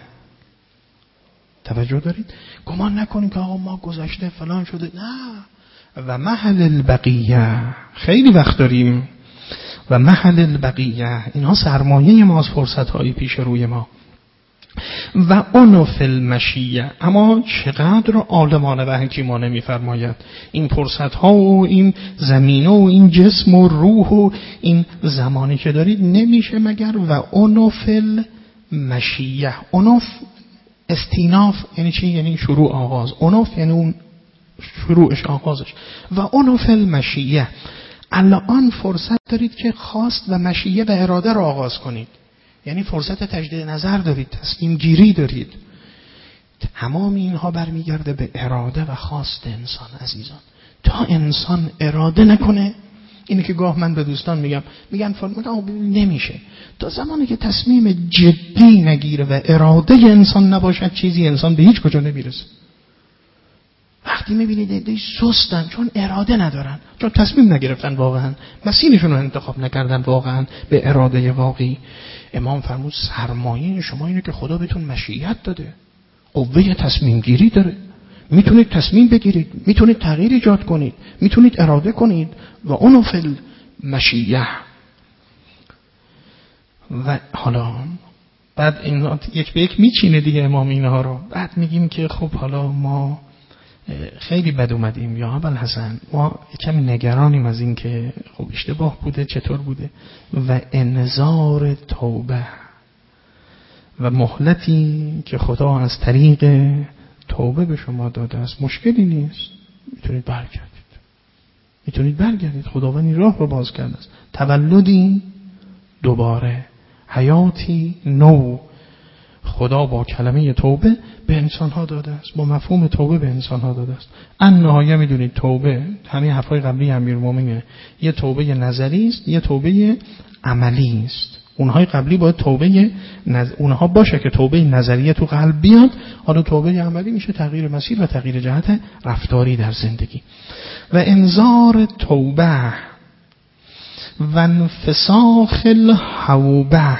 A: توجه دارید؟ گمان نکنیم که آقا ما گذشته فلان شده، نه. و محل البقیه، خیلی وقت داریم. و محل البقیه، اینها سرمایه ماست، فرصت های پیش روی ما. و عنف المشیه، اما چقدر عالمانه و حکیمانه می‌فرماید این فرصت ها و این زمینه و این جسم و روح و این زمانی که دارید نمیشه مگر و عنف المشیه. عنف استیناف یعنی چی؟ یعنی شروع آغاز. عنف یعنی اون شروعش آغازش. و عنف المشیه، الان فرصت دارید که خواست و مشیه و اراده رو آغاز کنید. یعنی فرصت تجدید نظر دارید، تصمیم گیری دارید. تمام اینها برمیگرده به اراده و خواست انسان. عزیزان تا انسان اراده نکنه، اینه که گاه من به دوستان میگم میگن فرمودن نمیشه، تا زمانی که تصمیم جدی نگیره و اراده انسان نباشد چیزی انسان به هیچ کجا نمیرسه. وقتی میبینید ایده سستن چون اراده ندارن، چون تصمیم نگرفتن، واقعا مسیرشون رو انتخاب نکردن واقعا به اراده واقعی. امام فرمود سرمایه شما اینه که خدا بهتون مشیت داده، قوه تصمیم گیری داره، میتونید تصمیم بگیرید، میتونید تغییر ایجاد کنید، میتونید اراده کنید. و اونو فل مشیه. و حالا بعد این یک به یک میچینه دیگه امام اینها رو. بعد میگیم که خب حالا ما خیلی بد اومدیم یا ابوالحسن، ما کمی نگرانیم از این که خب اشتباه بوده، چطور بوده. و انذار توبه و مهلتی که خدا از طریق توبه به شما داده است. مشکلی نیست، میتونید برگردید، میتونید برگردید. خداوند این راه رو باز کرده است. تولدی دوباره، حیاتی نو، خدا با کلمه توبه به انسان‌ها داده است، با مفهوم توبه به انسان‌ها داده است. ان نهایه میدونید توبه، همین حرفای قبلی امیرالمومنین، یه توبه نظری است، یه توبه عملی است. اونهای قبلی باید توبه نز... اونها باشه که توبه نظریه تو قلب بیاد، حالا توبه عملی میشه تغییر مسیر و تغییر جهت رفتاری در زندگی. و انذار توبه و انفساخ الحوبه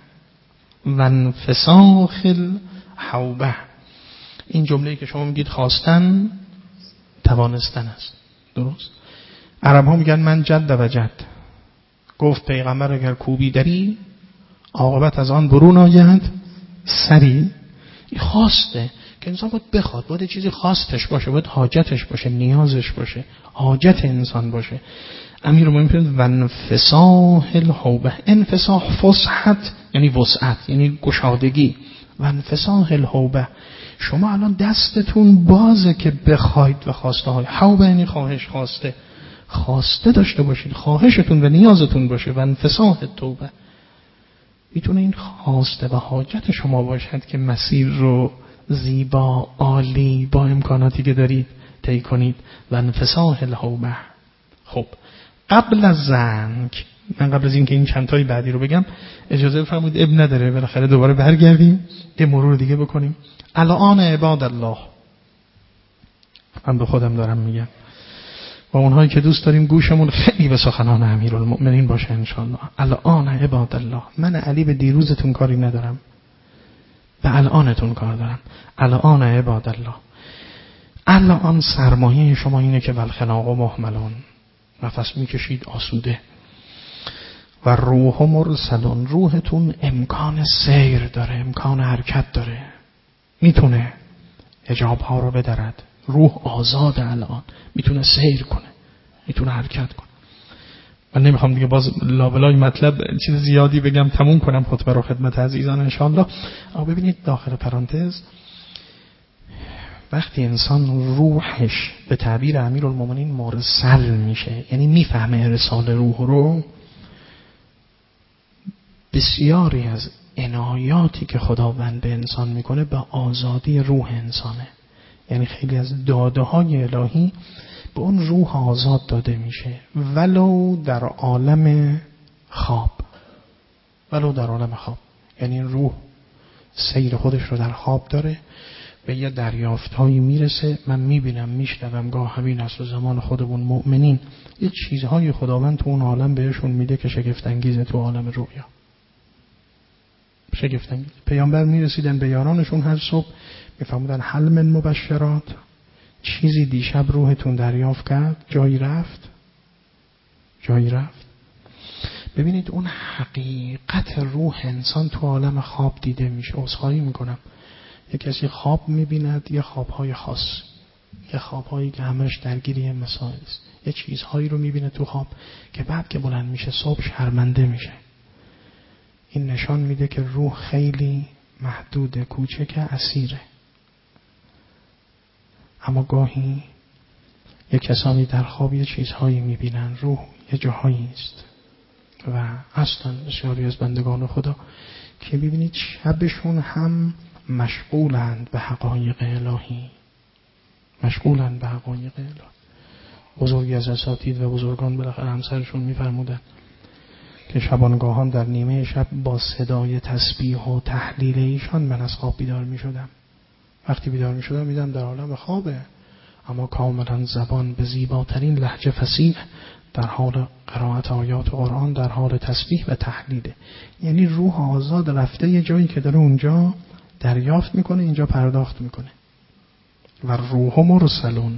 A: و انفساخ الحوبه. این جمله‌ای که شما میگید خواستن توانستن است، درست؟ عرب ها میگن من جد و جد. گفت پیغمبر اگر کوبی دری عاقبت از آن برون آید سری. این خواسته که انسان باید بخواد، باید چیزی خواستش باشه، باید حاجتش باشه، نیازش باشه، حاجت انسان باشه. امیرالمومنین و انفساح الحوبه، انفساح فسحت یعنی وسعت، یعنی گشادگی. و انفساح الحوبه، شما الان دستتون بازه که بخواید و خواسته های حوبه یعنی خواهش، خواسته خواسته داشته باشید، خواهشتون و نیازتون باشه. و انفساح التوبه میتونه این خواسته و حاجت شما باشد که مسیر رو زیبا، عالی، با امکاناتی که دارید طی کنید. و انفساح الحوبه. خب قبل از زنگ، من قبل از این که این چند تایی بعدی رو بگم اجازه بفرمایید، اب نداره بالاخره دوباره برگردیم یه مرور دیگه بکنیم. الان عباد الله، من به خودم دارم میگم و اونهایی که دوست داریم گوشمون خیلی به سخنان امیرالمؤمنین باشه انشاءالله. الان عباد الله، من علی به دیروزتون کاری ندارم، به الانتون کار دارم. الان عباد الله، الان سرمایه شما اینه که والخلاق مهملون، نفس میکشید آسوده. و روح مرسلون، روحتون امکان سیر داره، امکان حرکت داره، میتونه حجاب ها رو بدرد. روح آزاد الان، میتونه سیر کنه، میتونه حرکت کنه. من نمیخوام دیگه باز لابلای مطلب چیز زیادی بگم، تموم کنم خطبه رو خدمت عزیزان انشاءالله. اما ببینید داخل پرانتز، وقتی انسان روحش به تعبیر امیرالمومنین مرسل میشه، یعنی میفهمه ارسال روح رو، بسیاری از عنایاتی که خداوند به انسان میکنه به آزادی روح انسانه. یعنی خیلی از داده های الهی به اون روح آزاد داده میشه، ولو در عالم خواب، ولو در عالم خواب. یعنی روح سیر خودش رو در خواب داره، به یه دریافت هایی میرسه. من میبینم، میشنوم، گاه همین است و زمان خودمون مؤمنین یه چیزهای خداوند تو اون عالم بهشون میده که شگفت انگیزه. تو عالم رویا شگفت انگیز. پیامبر میرسیدن به یارانشون هر صبح میفهمودن حل من مبشرات، چیزی دیشب روحتون دریافت کرد، جایی رفت جایی رفت. ببینید اون حقیقت روح انسان تو عالم خواب دیده میشه. عذرخواهی میکنم، یک کسی خواب میبیند یه خوابهای خاص، یه خوابهایی که همش درگیری مسائل است، یه چیزهایی رو میبینه تو خواب که بعد که بلند میشه صبح شرمنده میشه. این نشان میده که روح خیلی محدود، کوچک، اسیره. اما گاهی یک کسانی در خواب یه چیزهایی میبینن، روح یه جاهایی است. و اصلا بسیاری از بندگان خدا که ببینید شبشون هم مشغولند به حقایق الهی، مشغولند به حقایق الهی. بزرگی از اساتید و بزرگان بالاخره همسرشون میفرمودن که شبانگاهان در نیمه شب با صدای تسبیح و تحلیل ایشان من از خواب بیدار می شدم. وقتی بیدار می شدم میدم در عالم خوابه، اما کاملا زبان به زیباترین لهجه فصیح در حال قرائت آیات قرآن، در حال تسبیح و تحلیله. یعنی روح آزاد رفته یه جایی که داره اونجا دریافت میکنه، اینجا پرداخت میکنه. و روح مرسلون،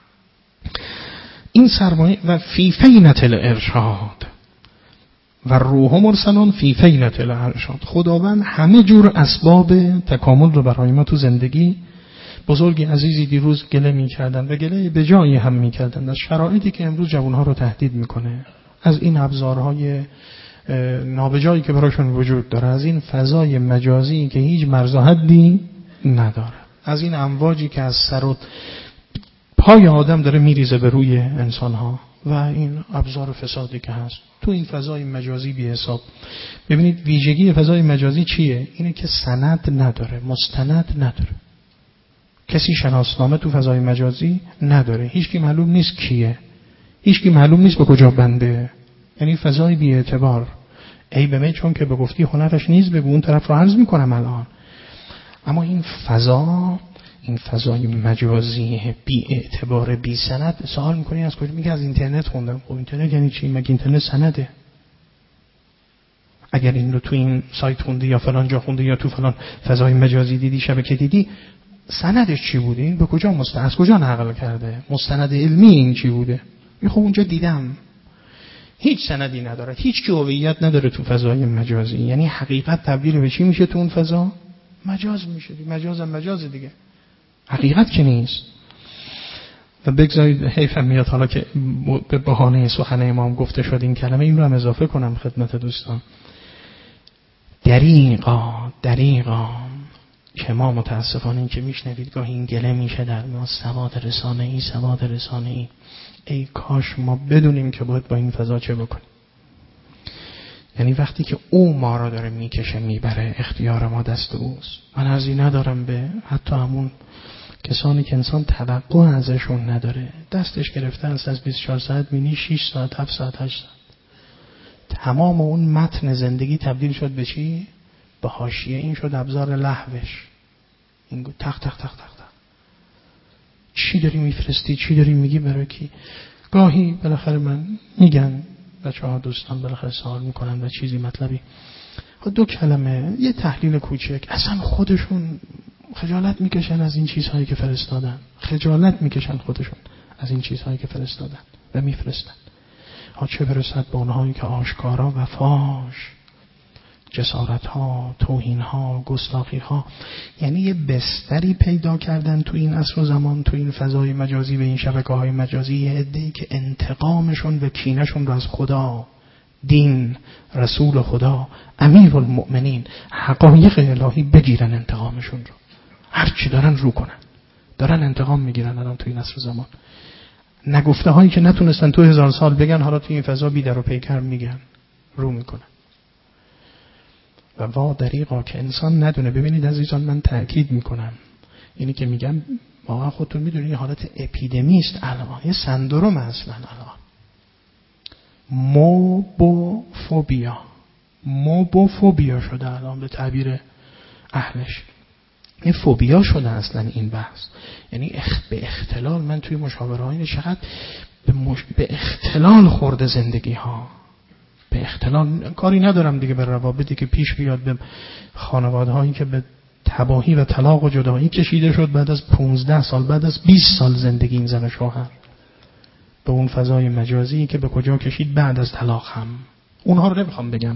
A: این سرمایه و فی فینت الارشاد، و روح مرسلون فی فینت الارشاد. خداوند همه جور اسباب تکامل رو برای ما تو زندگی. بزرگی عزیزی دیروز گله می‌کردن و گله به جایی هم می‌کردن از شرایطی که امروز جوان‌ها رو تهدید می‌کنه، از این ابزارهای نابجایی که براشون وجود داره، از این فضای مجازی که هیچ مرز و حدی نداره، از این امواجی که از سر و پای آدم داره میریزه به روی انسان‌ها و این ابزار فسادی که هست تو این فضای مجازی بی حساب. ببینید ویژگی فضای مجازی چیه؟ اینه که سند نداره، مستند نداره. کسی شناسنامه تو فضای مجازی نداره، هیچکی معلوم نیست کیه، هیچکی معلوم نیست به کجا بنده. یعنی فضای بی اعتبار. ای به من چون که به گفتی هنرش نیست بگو، اون طرف رو عرض میکنم الان. اما این فضا، این فضای مجازی بی اعتبار، بی سند، سوال میکنی از کجا؟ میگه از اینترنت خوندم. خب اینترنت یعنی چی؟ مگه اینترنت سنده؟ اگر این رو تو این سایت خوندی یا فلان جا خوندی یا تو فلان فضای مجازی دیدی، شبکه دیدی، سندش چی بوده؟ این به کجا مستند، از کجا نقل کرده؟ مستند علمی این چی بوده؟ می خب اونجا دیدم. هیچ سندی نداره، هیچ کی هویت نداره تو فضای مجازی. یعنی حقیقت تبدیل به چی میشه تو اون فضا؟ مجاز میشه. مجاز هم مجاز دیگه، حقیقت که نیست. و بگذارید حیفم میاد حالا که به بهانه سخن امام گفته شد این کلمه، این رو هم اضافه کنم خدمت دوستان. دریغا دریغا که ما متاسفانه این که میشنوید گاهی این گله میشه در ما، سواد رسانه‌ای سواد رسانه‌ای. ای کاش ما بدونیم که باید با این فضا چه بکنیم. یعنی وقتی که او ما را داره میکشه میبره، اختیار ما دست اوست. من عرضی ندارم به حتی همون کسانی که انسان توقع ازشون نداره، دستش گرفته است از بیست و چهار ساعت مینی شش ساعت هفت ساعت هشت ساعت، تمام اون متن زندگی تبدیل شد به چی؟ به حاشیه. این شد ابزار لهوش. این گفت تق تق تق تق تق چی داری میفرستی، چی داری میگی، برای کی؟ گاهی بالاخره من میگن بچه‌ها دوستان بالاخره سوال میکنن و چیزی مطلبی، دو کلمه یه تحلیل کوچک، اصلا خودشون خجالت میکشن از این چیزهایی که فرستادن، خجالت میکشن خودشون از این چیزهایی که فرستادن و میفرستن. ها چه برسد به اونهایی که آشکارا و فاش جسارت ها، توهین ها، گستاخی ها، یعنی یه بستری پیدا کردن تو این عصر و زمان، تو این فضای مجازی و این شبکه های مجازی، یه عده‌ای که انتقامشون و کینه‌شون رو از خدا، دین، رسول خدا، امیرالمؤمنین، حقایق الهی بگیرن، انتقامشون رو هر چی دارن رو کنن، دارن انتقام میگیرن الان تو این عصر و زمان. نگفته هایی که نتونستن تو هزار سال بگن، حالا تو این فضا بی در و پیکر میگن، رو میکنن. و وا دریغا که انسان ندونه. ببینید عزیزان من تأکید میکنم، اینی که میگم واقعا خودتون میدونید حالت اپیدمی است الان، یه سندروم اصلا الان، موبوفوبیا، موبوفوبیا شده الان به تعبیر اهلش، این فوبیا شده اصلا این بحث. یعنی اخ به اختلال، من توی مشاوره های چقدر به, مش... به اختلال خورده زندگی ها، به اختلال. کاری ندارم دیگه به روابطی که پیش بیاد، به خانواده هایی که به تباهی و طلاق و جدایی کشیده شد بعد از پونزده سال، بعد از بیست سال زندگی این زن شوهر، به اون فضای مجازی که به کجا کشید بعد از طلاق هم. اونها رو نمیخوام بگم.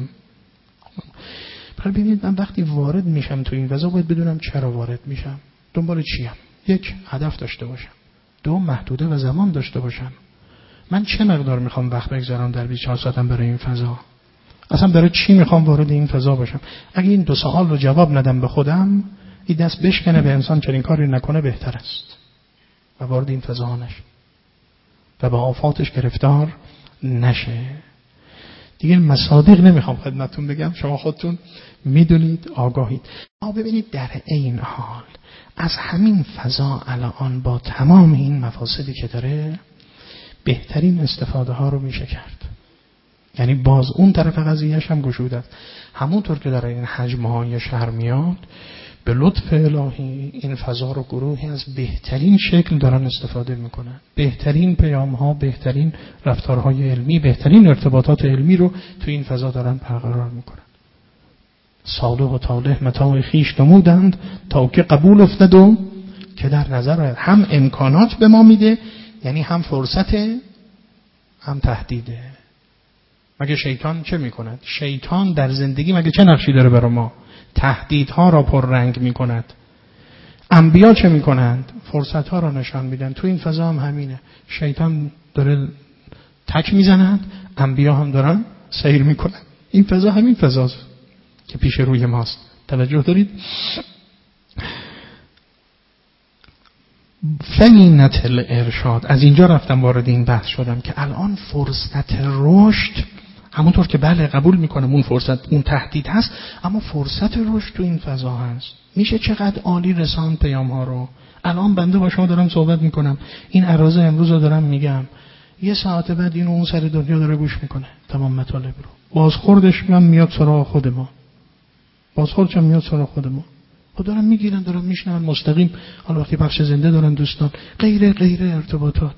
A: ببینید من وقتی وارد میشم تو این فضا باید بدونم چرا وارد میشم، دنبال چیم. یک، هدف داشته باشم. دو، محدوده و زمان داشته باشم. من چه مقدار میخوام وقت بگذارم در بیست و چهار ساعتم برای این فضا؟ اصلا برای چی میخوام وارد این فضا باشم؟ اگه این دو سوال رو جواب ندم به خودم، این دست بشکنه به انسان چنین کاری نکنه بهتر است و وارد این فضا نشه و با آفاتش گرفتار نشه. دیگه مصادیق نمیخوام خدمتتون بگم، شما خودتون میدونید، آگاهید. ما ببینید در این حال از همین فضا الان با تمام این مفاسدی که داره بهترین استفاده ها رو میشه کرد. یعنی باز اون طرف قضیهش هم گشوده است. همونطور که در این حجم‌های شهر میاد، به لطف الهی این فضا رو گروهی از بهترین شکل دارن استفاده میکنن. بهترین پیام‌ها، بهترین رفتارهای علمی، بهترین ارتباطات علمی رو تو این فضا دارن برقرار میکنن. صالح و طالح متاع خویش نمودند تا که قبول افتد و که در نظر هم امکانات به ما میده، یعنی هم فرصت هم تهدیده. مگه شیطان چه میکند؟ شیطان در زندگی مگه چه نقشی داره برای ما؟ تهدیدها را پر رنگ میکند. انبیا چه میکنند؟ فرصتها را نشان میدن. تو این فضا هم همینه. شیطان داره تک میزند، انبیا هم دارن سیر میکنن. این فضا همین فضاست که پیش روی ماست. توجه دارید؟ فینت الارشاد. از اینجا رفتم وارد این بحث شدم که الان فرصت رشد، همونطور که بله قبول میکنم اون فرصت، اون تهدید هست، اما فرصت رشد تو این فضا هست. میشه چقدر عالی رسان پیام ها رو. الان بنده با شما دارم صحبت میکنم، این عرازه امروز رو دارم میگم، یه ساعت بعد اینو اون سر دنیا داره گوش میکنه تمام مطالب رو. بازخوردش هم میاد سراغ خود ما، بازخوردش هم میاد سراغ خود ما. خود دارن میگیرن، دارن میشنون مستقیم. حالا وقتی بخش زنده دارن دوستان، غیره غیره ارتباطات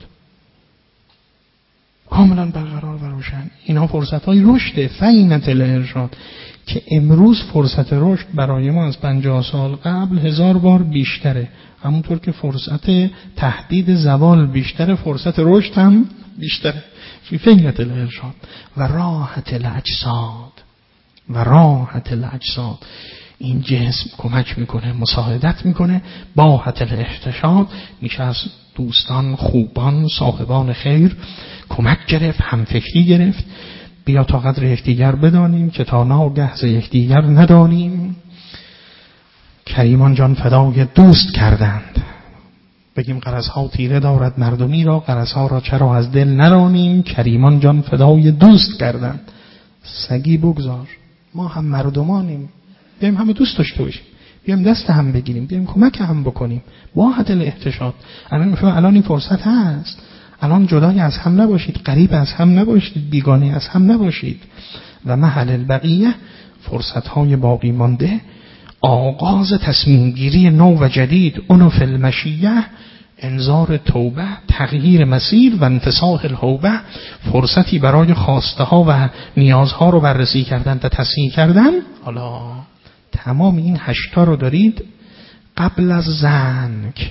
A: کاملا برقرار و روشن. اینها فرصت های رشد. فینت الارشاد که امروز فرصت رشد برای ما از پنجاه سال قبل هزار بار بیشتره. همونطور که فرصت تهدید زوال بیشتره، فرصت رشد هم بیشتره. فی فینت الارشاد و راحت الاجساد و راحت الاجساد. این جسم کمک میکنه، مساعدت میکنه. باحت الاحتشاد میشه از دوستان، خوبان، صاحبان خیر کمک گرفت، همفکری گرفت. بیا تا قدر یکدیگر بدانیم که تا ناگه ز یکدیگر ندانیم. کریمان جان فدای دوست کردند. بگیم غرضها تیره دارد مردمی را، غرضها را چرا از دل نرانیم. کریمان جان فدای دوست کردند. سگی بگذار، ما هم مردمانیم، بیایم همه دوست داشته باشیم، بیایم دست هم بگیریم، بیایم کمک هم بکنیم. واحد الاحتشاد. الان الان این فرصت هست. الان جدای از هم نباشید، غریب از هم نباشید، بیگانه از هم نباشید. و محل البقیه، فرصت های باقی مانده، آغاز تصمیم گیری نو و جدید، اونو فی المشیه، انذار توبه، تغییر مسیر و انفساح الهوبه. فرصتی برای خواسته ها و نیازها رو بررسی کردن و تصحیح کردن. حالا تمام این هشتا رو دارید قبل از زنگ.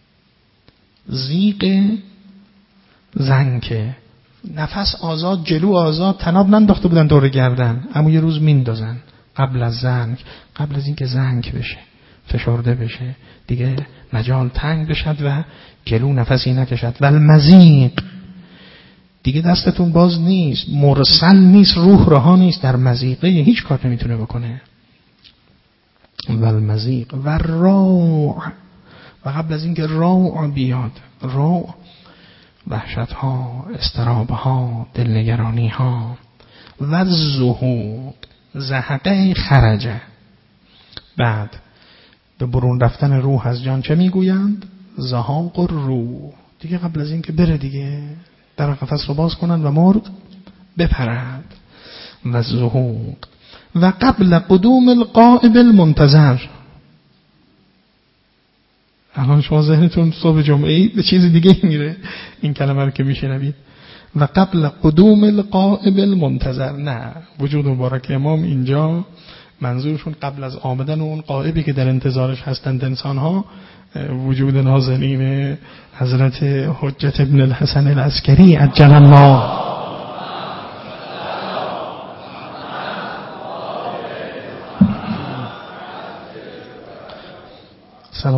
A: زیق زنگ، نفس آزاد، جلو آزاد، تناب ننداخته بودن دور گردن، اما یه روز میندازن قبل از زنگ، قبل از اینکه زنگ بشه، فشرده بشه، دیگه مجال تنگ بشد و گلو نفسی نکشد. و المزیق، دیگه دستتون باز نیست، مرسل نیست، روح رها نیست، در مزیقه هیچ کار نمیتونه بکنه. و المزیق و روع، و قبل از اینکه روع بیاد، روع وحشت ها، استراب ها، دلنگرانی ها. و زهوق، زهقه خرجه. بعد به برون رفتن روح از جان چه میگویند؟ زهاق روح. دیگه قبل از این که بره دیگه در قفس رو باز کنن و مرغ بپرد. و زهوق و قبل قدوم القائب المنتظر. الان شما ذهنتون صبح جمعه به چیز دیگه میره این کلمه رو که میشنوید. و قبل قدوم القائب المنتظر. نه، وجود مبارک امام اینجا منظورشون قبل از آمدن اون قائبی که در انتظارش هستند انسان ها، وجود نازنین حضرت حجت ابن الحسن العسکری عجل الله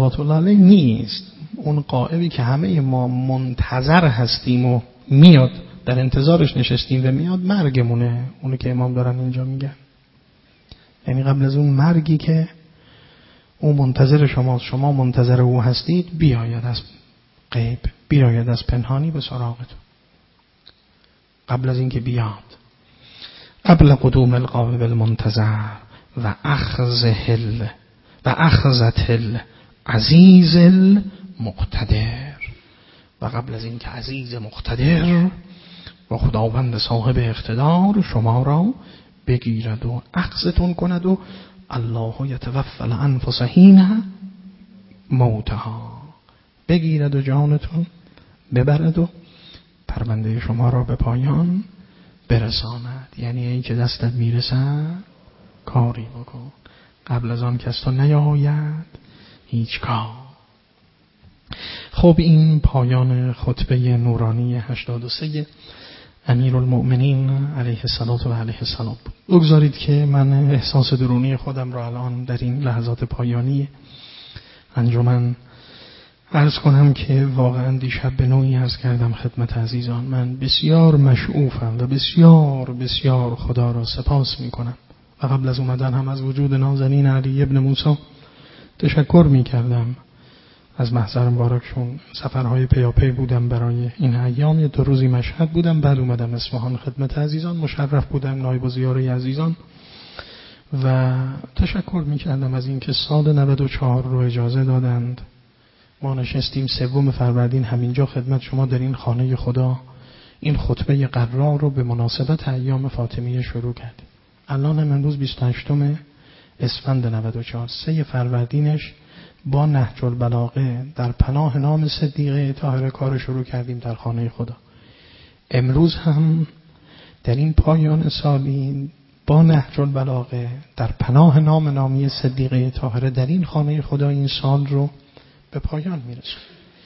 A: صلوات الله علیه نیست. اون غائبی که همه ما منتظر هستیم و میاد، در انتظارش نشستیم و میاد، مرگمونه. اونی که امام دارن اینجا میگن، یعنی قبل از اون مرگی که اون منتظر شماست، شما منتظر او هستید، بیاید از غیب، بیاید از پنهانی به سراغتون قبل از اینکه بیاد. قبل قدوم الغائب المنتظر و اخذه و اخذت العزیز المقتدر، و قبل از اینکه عزیز مقتدر و خداوند صاحب اقتدار شما را بگیرد و اخذتون کند و الله یتوفی الانفس حین موتها، بگیرد و جانتون ببرد و پرونده شما را به پایان برساند. یعنی این که دستت میرسد کاری بکن، قبل از آن که از تو نیاید هیچ کار. خب این پایان خطبه نورانی هشتاد و سه امیرالمؤمنین علیه السلام و علیه السلام بود. بگذارید که من احساس درونی خودم را الان در این لحظات پایانی انجمن عرض کنم که واقعا دیشب به نوعی عرض کردم خدمت عزیزان، من بسیار مشعوفم و بسیار بسیار خدا را سپاس می کنم و قبل از اومدن هم از وجود نازنین علی ابن موسی تشکر می کردم از محضر مبارکشون. سفرهای پیاپی بودم برای این ایام، یه دو روزی مشهد بودم، بعد اومدم اصفهان خدمت عزیزان، مشرف بودم نایب الزیاره عزیزان و تشکر می کردم از اینکه سال نود و چهار رو اجازه دادند ما نشستیم سوم فروردین همینجا خدمت شما در این خانه خدا این خطبه قرار رو به مناسبت ایام فاطمیه شروع کردیم. الان هم امروز بیست و هشتم اسفند نود و چهار، سه فروردینش با نهج البلاغه در پناه نام صدیقه طاهره کار شروع کردیم در خانه خدا. امروز هم در این پایان سالی با نهج البلاغه در پناه نام نامی صدیقه طاهره در این خانه خدا این سال رو به پایان میرسونیم.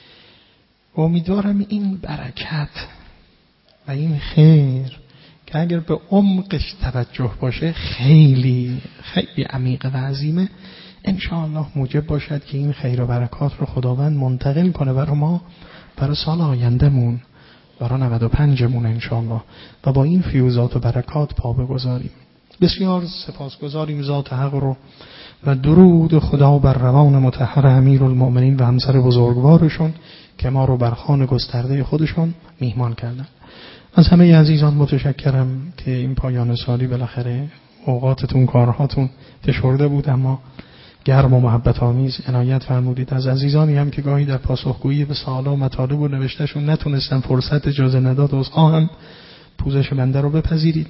A: امیدوارم این برکت و این خیر که اگر به عمقش توجه باشه خیلی خیلی عمیق و عظیمه، انشاءالله موجب باشد که این خیر و برکات رو خداوند منتقل کنه برای ما، برای سال آیندهمون، برای نود و پنجمون انشاءالله، و با این فیوزات و برکات پا بگذاریم. بسیار سپاسگزاریم ذات حق رو و درود خدا بر روان مطهر امیرالمؤمنین و همسر بزرگوارشون که ما رو بر خوان گسترده خودشون میهمان کردن. از همه عزیزان متشکرم که این پایان سالی بالاخره اوقاتتون کارهاتون فشرده بود اما گرم و محبت آمیز عنایت فرمودید. از عزیزانی هم که گاهی در پاسخگویی به سوالا و مطالب و نوشتهشون نتونستن فرصت اجازه نداد عذرخواهم، پوزش بنده رو بپذیرید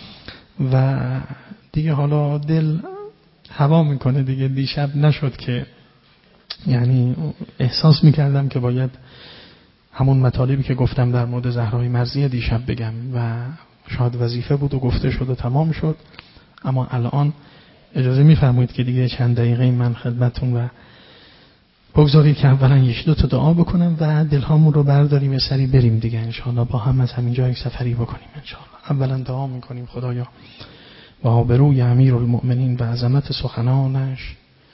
A: و دیگه حالا دل هوا میکنه دیگه. دیشب نشد که یعنی احساس میکردم که باید همون مطالبی که گفتم در مورد زهرای مرضیه دیشب بگم و شاید وظیفه بود و گفته شد و تمام شد، اما الان اجازه میفرمایید که دیگه چند دقیقه من خدمتون و بگذارید که اولا یک دو تا دعا بکنم و دلهامون رو برداریم یه سری بریم دیگه انشاءالله، با هم از همینجا یک سفری بکنیم انشاءالله. اولا دعا میکنیم خدایا و آبروی امیرالمؤمنین و عظمت سخنانش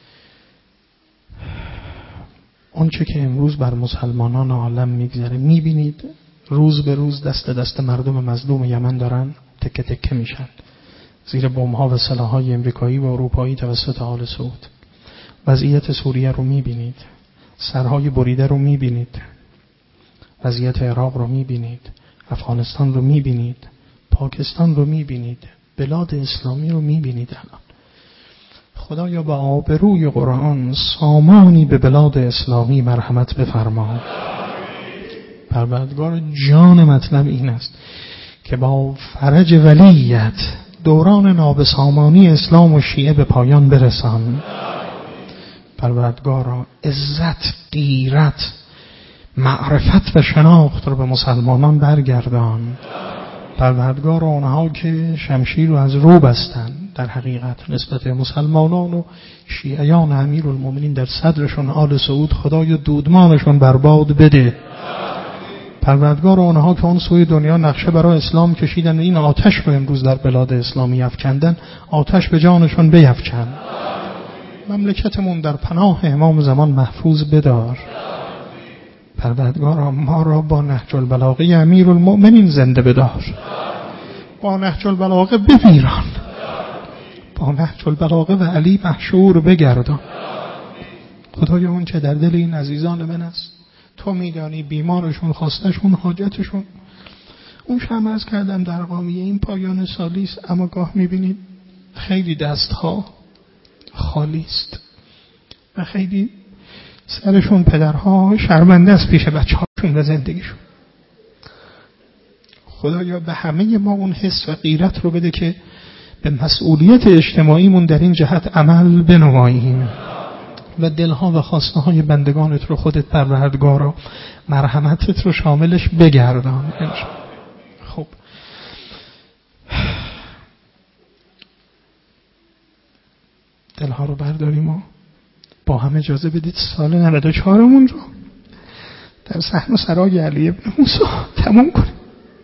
A: اونچه که امروز بر مسلمانان عالم میگذره میبینید، روز به روز دست دست مردم مظلوم یمن دارن تکه تکه میشن زیر بمب‌ها و سلاح‌های امریکایی و اروپایی توسط آل سعود. وضعیت سوریه رو میبینید، سرهای بریده رو میبینید، وضعیت عراق رو میبینید، افغانستان رو میبینید، پاکستان رو میبینید، بلاد اسلامی رو میبینید. الان خدایا با آبروی قرآن سامانی به بلاد اسلامی مرحمت بفرما. پروردگار جان مطلب این است که با فرج ولیت دوران نابسامانی اسلام و شیعه به پایان برسان. پروردگارا عزت، غیرت، معرفت و شناخت رو به مسلمانان برگردان. پروردگار آنها که شمشیر رو از رو بستن در حقیقت نسبت مسلمانان و شیعیان امیرالمؤمنین در صدرشون آل سعود، خدای دودمانشون برباد بده. پروردگار آنها که اون سوی دنیا نقشه برای اسلام کشیدن، این آتش رو امروز در بلاد اسلامی افکندن، آتش به جانشون بیفکن. مملکتمون در پناه امام زمان محفوظ بدار. پروردگارا ما را با نهج البلاغه امیرالمؤمنین زنده بدار، با نهج البلاغه بمیران، با نهج البلاغه و علی محشور بگردان. خدایا اون چه در دل این عزیزان من است تو میدانی، بیمارشون، خواستشون، حاجتشون. اون شمع از کردم در قامیه این پایان سالی است، اما گاه میبینید خیلی دستها خالی است و خیلی سرشون پدرها شرمنده است پیش بچه هاشون و زندگیشون. خدایا به همه ما اون حس و غیرت رو بده که به مسئولیت اجتماعیمون در این جهت عمل بنماییم و دلها و خواسته های بندگانت رو خودت پروردگارا مرحمتت رو شاملش بگردان. خب دلها رو برداریم و با هم اجازه بدید سال نود و چهارمون رو در صحن و سرای علی ابن موسی تموم کنیم.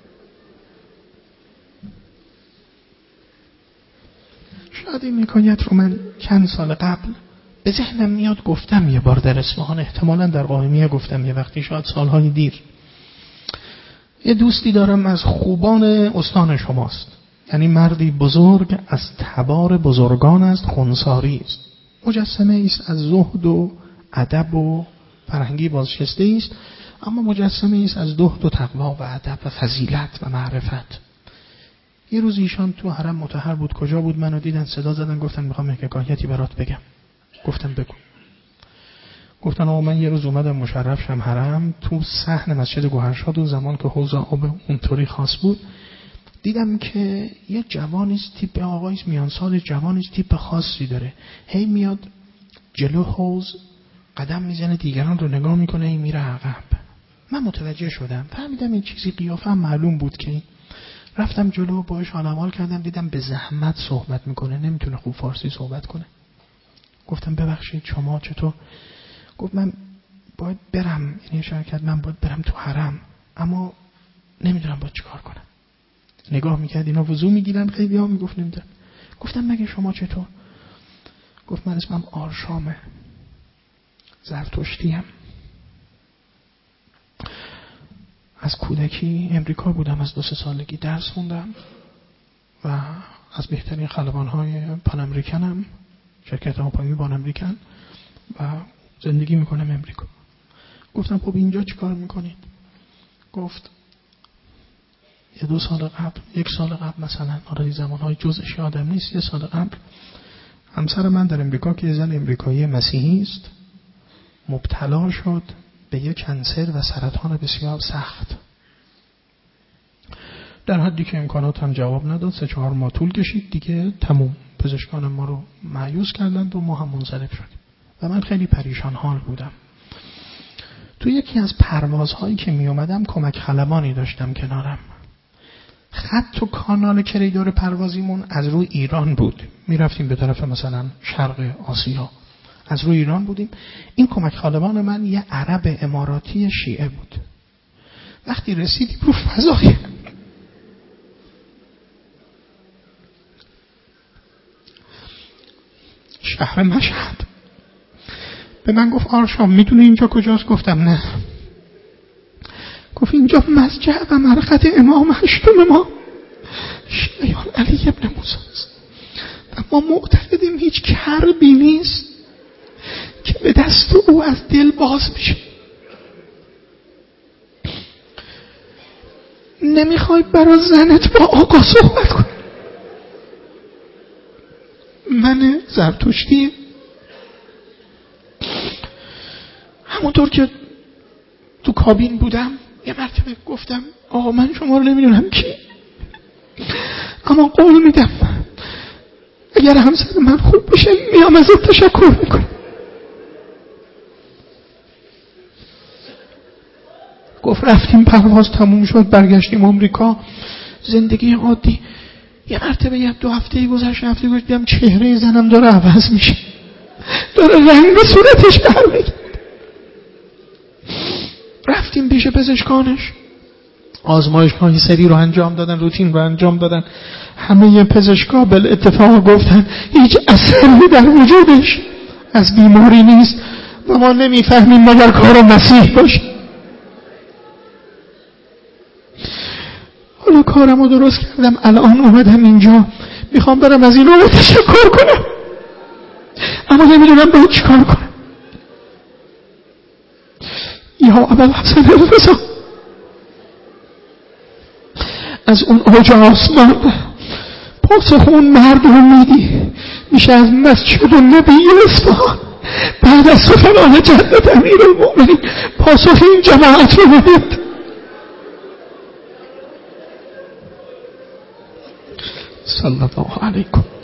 A: شاید این حکایت رو من چند سال قبل به ذهنم میاد گفتم یه بار در اصفهان، احتمالاً در قائمیه گفتم یه وقتی، شاید سالهای دیر. یه دوستی دارم از خوبان استان شماست، یعنی مردی بزرگ از تبار بزرگان است، خونساری است، مجسمه است از زهد و ادب و فرهنگی بازنشسته است، اما مجسمه است از زهد و تقوا و ادب و فضیلت و معرفت. یه روز ایشان تو حرم مطهر بود، کجا بود، منو دیدن، صدا زدن، گفتن میخوام یک حکایتی برات بگم. گفتم بگو. گفتن آقا من یه روز اومدم مشرف شم حرم، تو صحن مسجد گوهرشاد اون زمان که حوض آب اونطوری خاص بود، دیدم که یه جوانیست، تیپ آقاییست میان سال، جوانیست تیپ خاصی داره، هی میاد جلو حوض قدم میزنه، دیگران رو نگاه میکنه، هی میره عقب. من متوجه شدم، فهمیدم این چیزی قیافه معلوم بود که رفتم جلو باهاش حال احوال کردم، دیدم به زحمت صحبت میکنه، نمیتونه خوب فارسی صحبت کنه. گفتم ببخشید شما چطور؟ گفت من باید برم، یعنی شرکت من باید برم تو حرم، اما نمیدونم باید چیکار کنم. نگاه میکرد اینا وضو میگیرن، خیلی ها میگفت نمیدونم. گفتم مگه شما چطور؟ گفت من اسمم آرشامه، زرتشتیم، از کودکی امریکا بودم، از دو سه سالگی درس خوندم و از بهترین خلبان‌های پان امریکنم، شرکت هاپایمی پان امریکن، و زندگی میکنم امریکا. گفتم خب اینجا چیکار میکنید؟ گفت یه دو سال قبل، یک سال قبل مثلا، آره زمانهای جزش یادم نیست، یه سال قبل همسر من در امریکا که یه زن امریکایی مسیحی است مبتلا شد به یک کنسر و سرطان بسیار سخت، در حدی که امکانات هم جواب نداد. سه چهار ماه طول کشید دیگه تموم. پزشکان ما رو مایوس کردند و ما هم منصرف شدیم و من خیلی پریشان حال بودم. تو یکی از پروازهایی که می اومدم کمک خلبانی داشتم کنارم. خط و کانال کریدور پروازیمون از روی ایران بود، می رفتیم به طرف مثلا شرق آسیا، از روی ایران بودیم. این کمک خلبان من یه عرب اماراتی شیعه بود. وقتی رسیدیم رو فضای شهر مشهد به من گفت آرشام میدونی اینجا کجاست؟ گفتم نه. گفت اینجا مسجد و مرقد امام هشتم ما شیعیان علی ابن موسی است و ما معتقدیم هیچ کربی نیست که به دست او از دل باز میشه. نمیخوای برای زنت با آقا صحبت کن؟ من زرتشتی همونطور که تو کابین بودم یه مرتبه گفتم آقا من شما رو نمیدونم کی، اما قول میدم اگر همسر من خوب بشه میام ازت تشکر میکنم. گفت رفتیم، پرواز تموم شد، برگشتیم آمریکا، زندگی عادی. یه مرتبه یه دو هفته گذشت، هفته گذشت دیدم چهره زنم داره عوض میشه، داره رنگ صورتش در میاد. رفتیم پیش پزشکانش، آزمایش‌های سری رو انجام دادن، روتین رو انجام دادن. همه پزشکا بل اتفاق گفتن هیچ اثری در وجودش از بیماری نیست و ما نمیفهمیم مگر کار مسیح باشه. حالا کارمو درست کردم، الان اومدم اینجا میخوام برم از این رو تشکر کنم، اما نمیدونم باید چی کار کنم. یا ابوالحسن الرضا، از اون اوج آسمان پاسخ اون مردم میدی، میشه از مسجد النبی اصفهان بعد از سخنان جدت امیرالمؤمنین پاسخ این جماعت رو بدید. صلی الله علیکم.